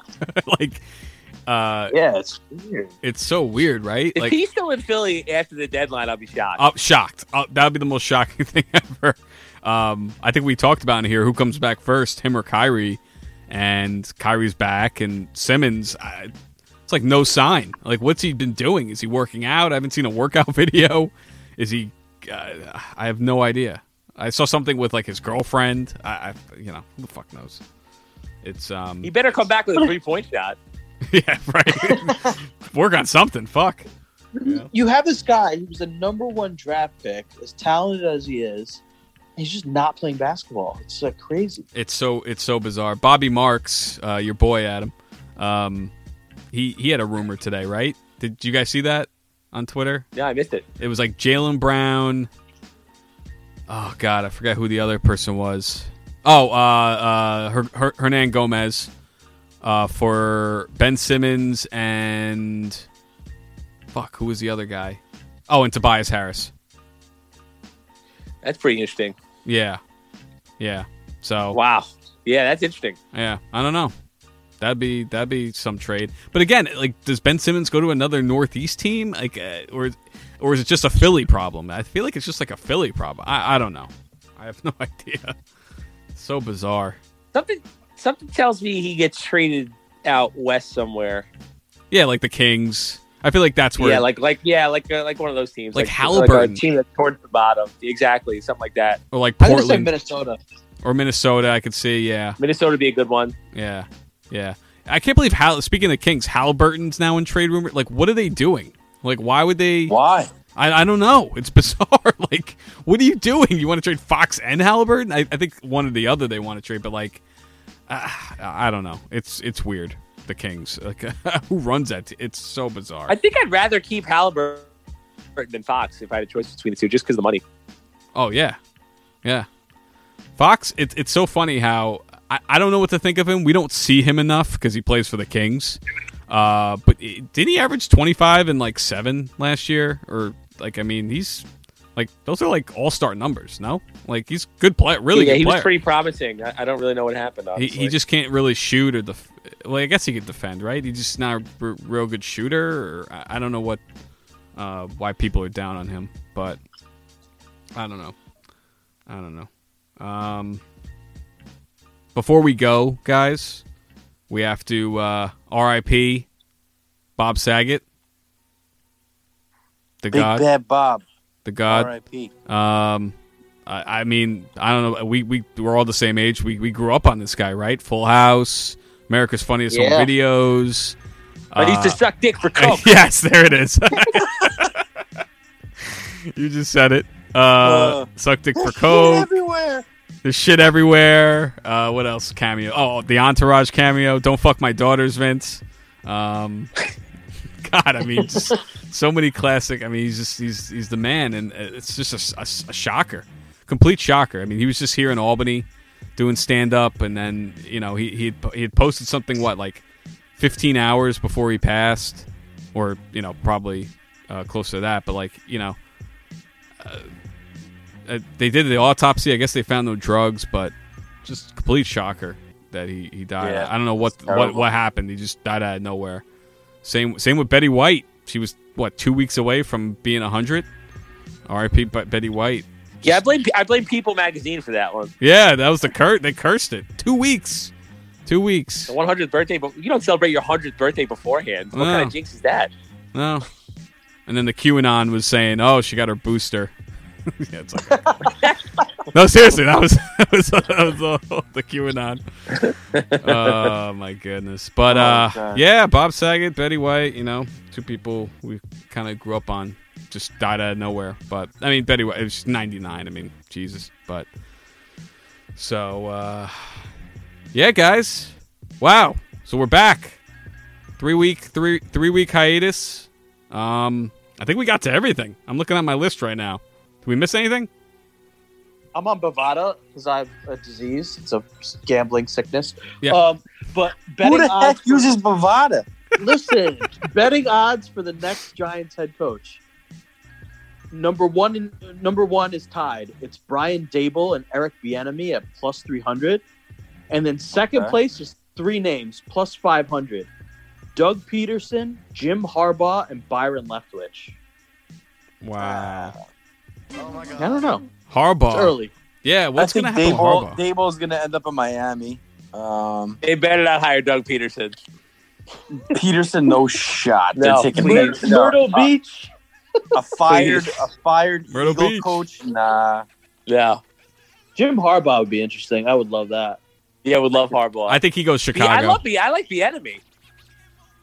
It's weird. It's so weird, right? If he's still in Philly after the deadline, I'll be shocked. Shocked. That would be the most shocking thing ever. I think we talked about in here who comes back first, him or Kyrie, and Kyrie's back, and Simmons. It's like no sign. Like, what's he been doing? Is he working out? I haven't seen a workout video. Is he? I have no idea. I saw something with his girlfriend. Who the fuck knows? It's He better come back with a 3-point shot. Yeah, right. Work on something. Fuck. You have this guy who's a number 1 draft pick, as talented as he is. He's just not playing basketball. It's like crazy. It's so bizarre. Bobby Marks, your boy Adam, he had a rumor today, right? Did you guys see that on Twitter? Yeah, I missed it. It was like Jaylen Brown. Oh God, I forgot who the other person was. Oh, Hernan Gomez for Ben Simmons and who was the other guy? Oh, and Tobias Harris. That's pretty interesting. Yeah. So Wow. Yeah, that's interesting. yeah, I don't know. That'd be some trade. But again, like, does Ben Simmons go to another Northeast team, like, or is it just a Philly problem? I feel like it's just like a Philly problem. I don't know. I have no idea. So bizarre. Something tells me he gets traded out west somewhere. Yeah, like the Kings. I feel like that's where. Yeah, like one of those teams, Like Halliburton. like a team that's towards the bottom. Exactly, something like that. or like I'm going to say Portland Minnesota. or Minnesota. I could see. Yeah, Minnesota would be a good one. yeah. I can't believe speaking of the Kings, Halliburton's now in trade rumor. Like, what are they doing? Like, why would they? Why? I don't know. It's bizarre. Like, what are you doing? You want to trade Fox and Halliburton? I think one or the other they want to trade, but like, I don't know. It's weird. The Kings, like, who runs that? It's so bizarre. I think I'd rather keep Halliburton than Fox if I had a choice between the two, just because of the money. Oh yeah. Fox. It's so funny how I don't know what to think of him. We don't see him enough because he plays for the Kings. But did he average 25 and like 7 last year? Or like, I mean, he's like, those are like all-star numbers. No, like, he's good player, really Yeah, good he player. was pretty promising. I don't really know what happened. Honestly. He just can't really shoot or well, I guess he could defend, right? He's just not a real good shooter. Or I don't know what why people are down on him, but I don't know. Before we go, guys, we have to R.I.P. Bob Saget, the Big God, Bad Bob. the God. R.I.P. I mean, I don't know. We're all the same age. We grew up on this guy, right? Full House, America's Funniest Home Videos. I used to suck dick for coke. Yes, there it is. You just said it. Suck dick for Shit coke. everywhere. There's shit everywhere. What else? Cameo. Oh, the Entourage cameo. Don't fuck my daughters, Vince. God, I mean, just so many classic. I mean, he's the man, and it's just a shocker, complete shocker. I mean, he was just here in Albany doing stand up, and then he had posted something like 15 hours before he passed, or probably close to that, but like they did the autopsy. I guess they found no drugs, but just complete shocker that he died. Yeah, I don't know what happened. He just died out of nowhere. Same with Betty White. She was 2 weeks away from being 100. R.I.P. Betty White. Yeah, I blame People Magazine for that one. Yeah, that was they cursed it. 2 weeks. 2 weeks. The 100th birthday, but you don't celebrate your 100th birthday beforehand. What kind of jinx is that? No. And then the QAnon was saying, "Oh, she got her booster." Yeah, it's like, no, seriously, that was the QAnon. Oh my goodness! But yeah, Bob Saget, Betty White, two people we kind of grew up on, just died out of nowhere. But I mean, Betty White, it was 99. I mean, Jesus. But so yeah, guys, wow. So we're back. 3 week hiatus. I think we got to everything. I'm looking at my list right now. Did we miss anything? I'm on Bovada because I have a disease. It's a gambling sickness. Yeah. But betting Who the odds heck uses Bovada? Listen, betting odds for the next Giants head coach. Number one is tied. It's Brian Dable and Eric Bieniemy at plus 300, and then second place is 3 names plus 500. Doug Peterson, Jim Harbaugh, and Byron Leftwich. Wow. I don't know. Harbaugh. It's early. Yeah, what's going to happen with Harbaugh? Dable's going to end up in Miami. They better not hire Doug Peterson. Peterson, no shot. No, They're taking please. Myrtle Beach. a fired Myrtle Eagle Beach. coach. Nah. Yeah. Jim Harbaugh would be interesting. I would love that. Yeah, I would love Harbaugh. I think he goes Chicago. I like Bieniemy.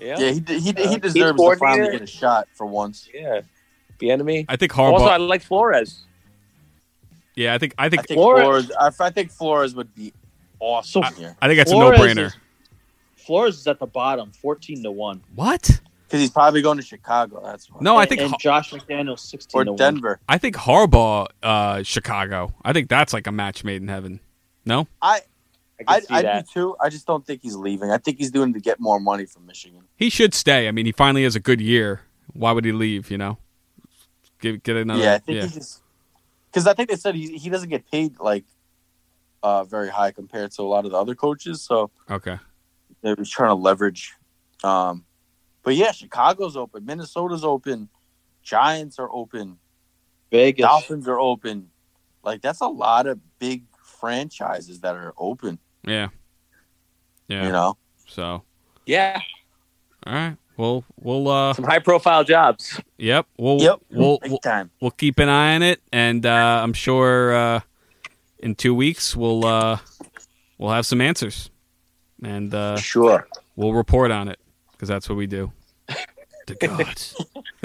Yeah. Yeah, he Team deserves to coordinator. finally get a shot for once. Yeah. The enemy. I think Also, I Harbaugh. like Flores. Yeah, I think I think Flores- Flores would be awesome here I think that's a Flores no-brainer. Flores is at the bottom, 14-1. What? because he's probably going to Chicago. That's why. No, I And- think and Josh McDaniels 16-1. or Denver. I think Harbaugh, Chicago. I think that's like a match made in heaven. No, I can see I that. do too. I just don't think he's leaving. I think he's doing it to get more money from Michigan. he should stay. I mean, he finally has a good year. Why would he leave? You know, get another. Yeah, I think he's just because I think they said he doesn't get paid like very high compared to a lot of the other coaches. So Okay. they're just trying to leverage. But yeah, Chicago's open, Minnesota's open, Giants are open, Vegas. Dolphins are open. Like that's a lot of big franchises that are open. Yeah. Yeah. You know, So, Yeah. all right. We'll Some high profile jobs. yep. We'll big time. we'll keep an eye on it, and I'm sure in 2 weeks we'll have some answers, and Sure. we'll report on it because that's what we do. The gods.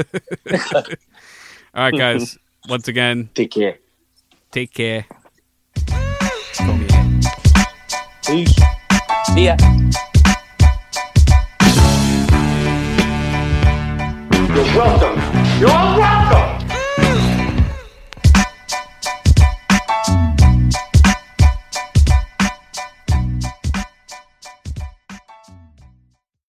All right, guys. Once again, Take care. take care. Peace. See ya. You're welcome. You're welcome.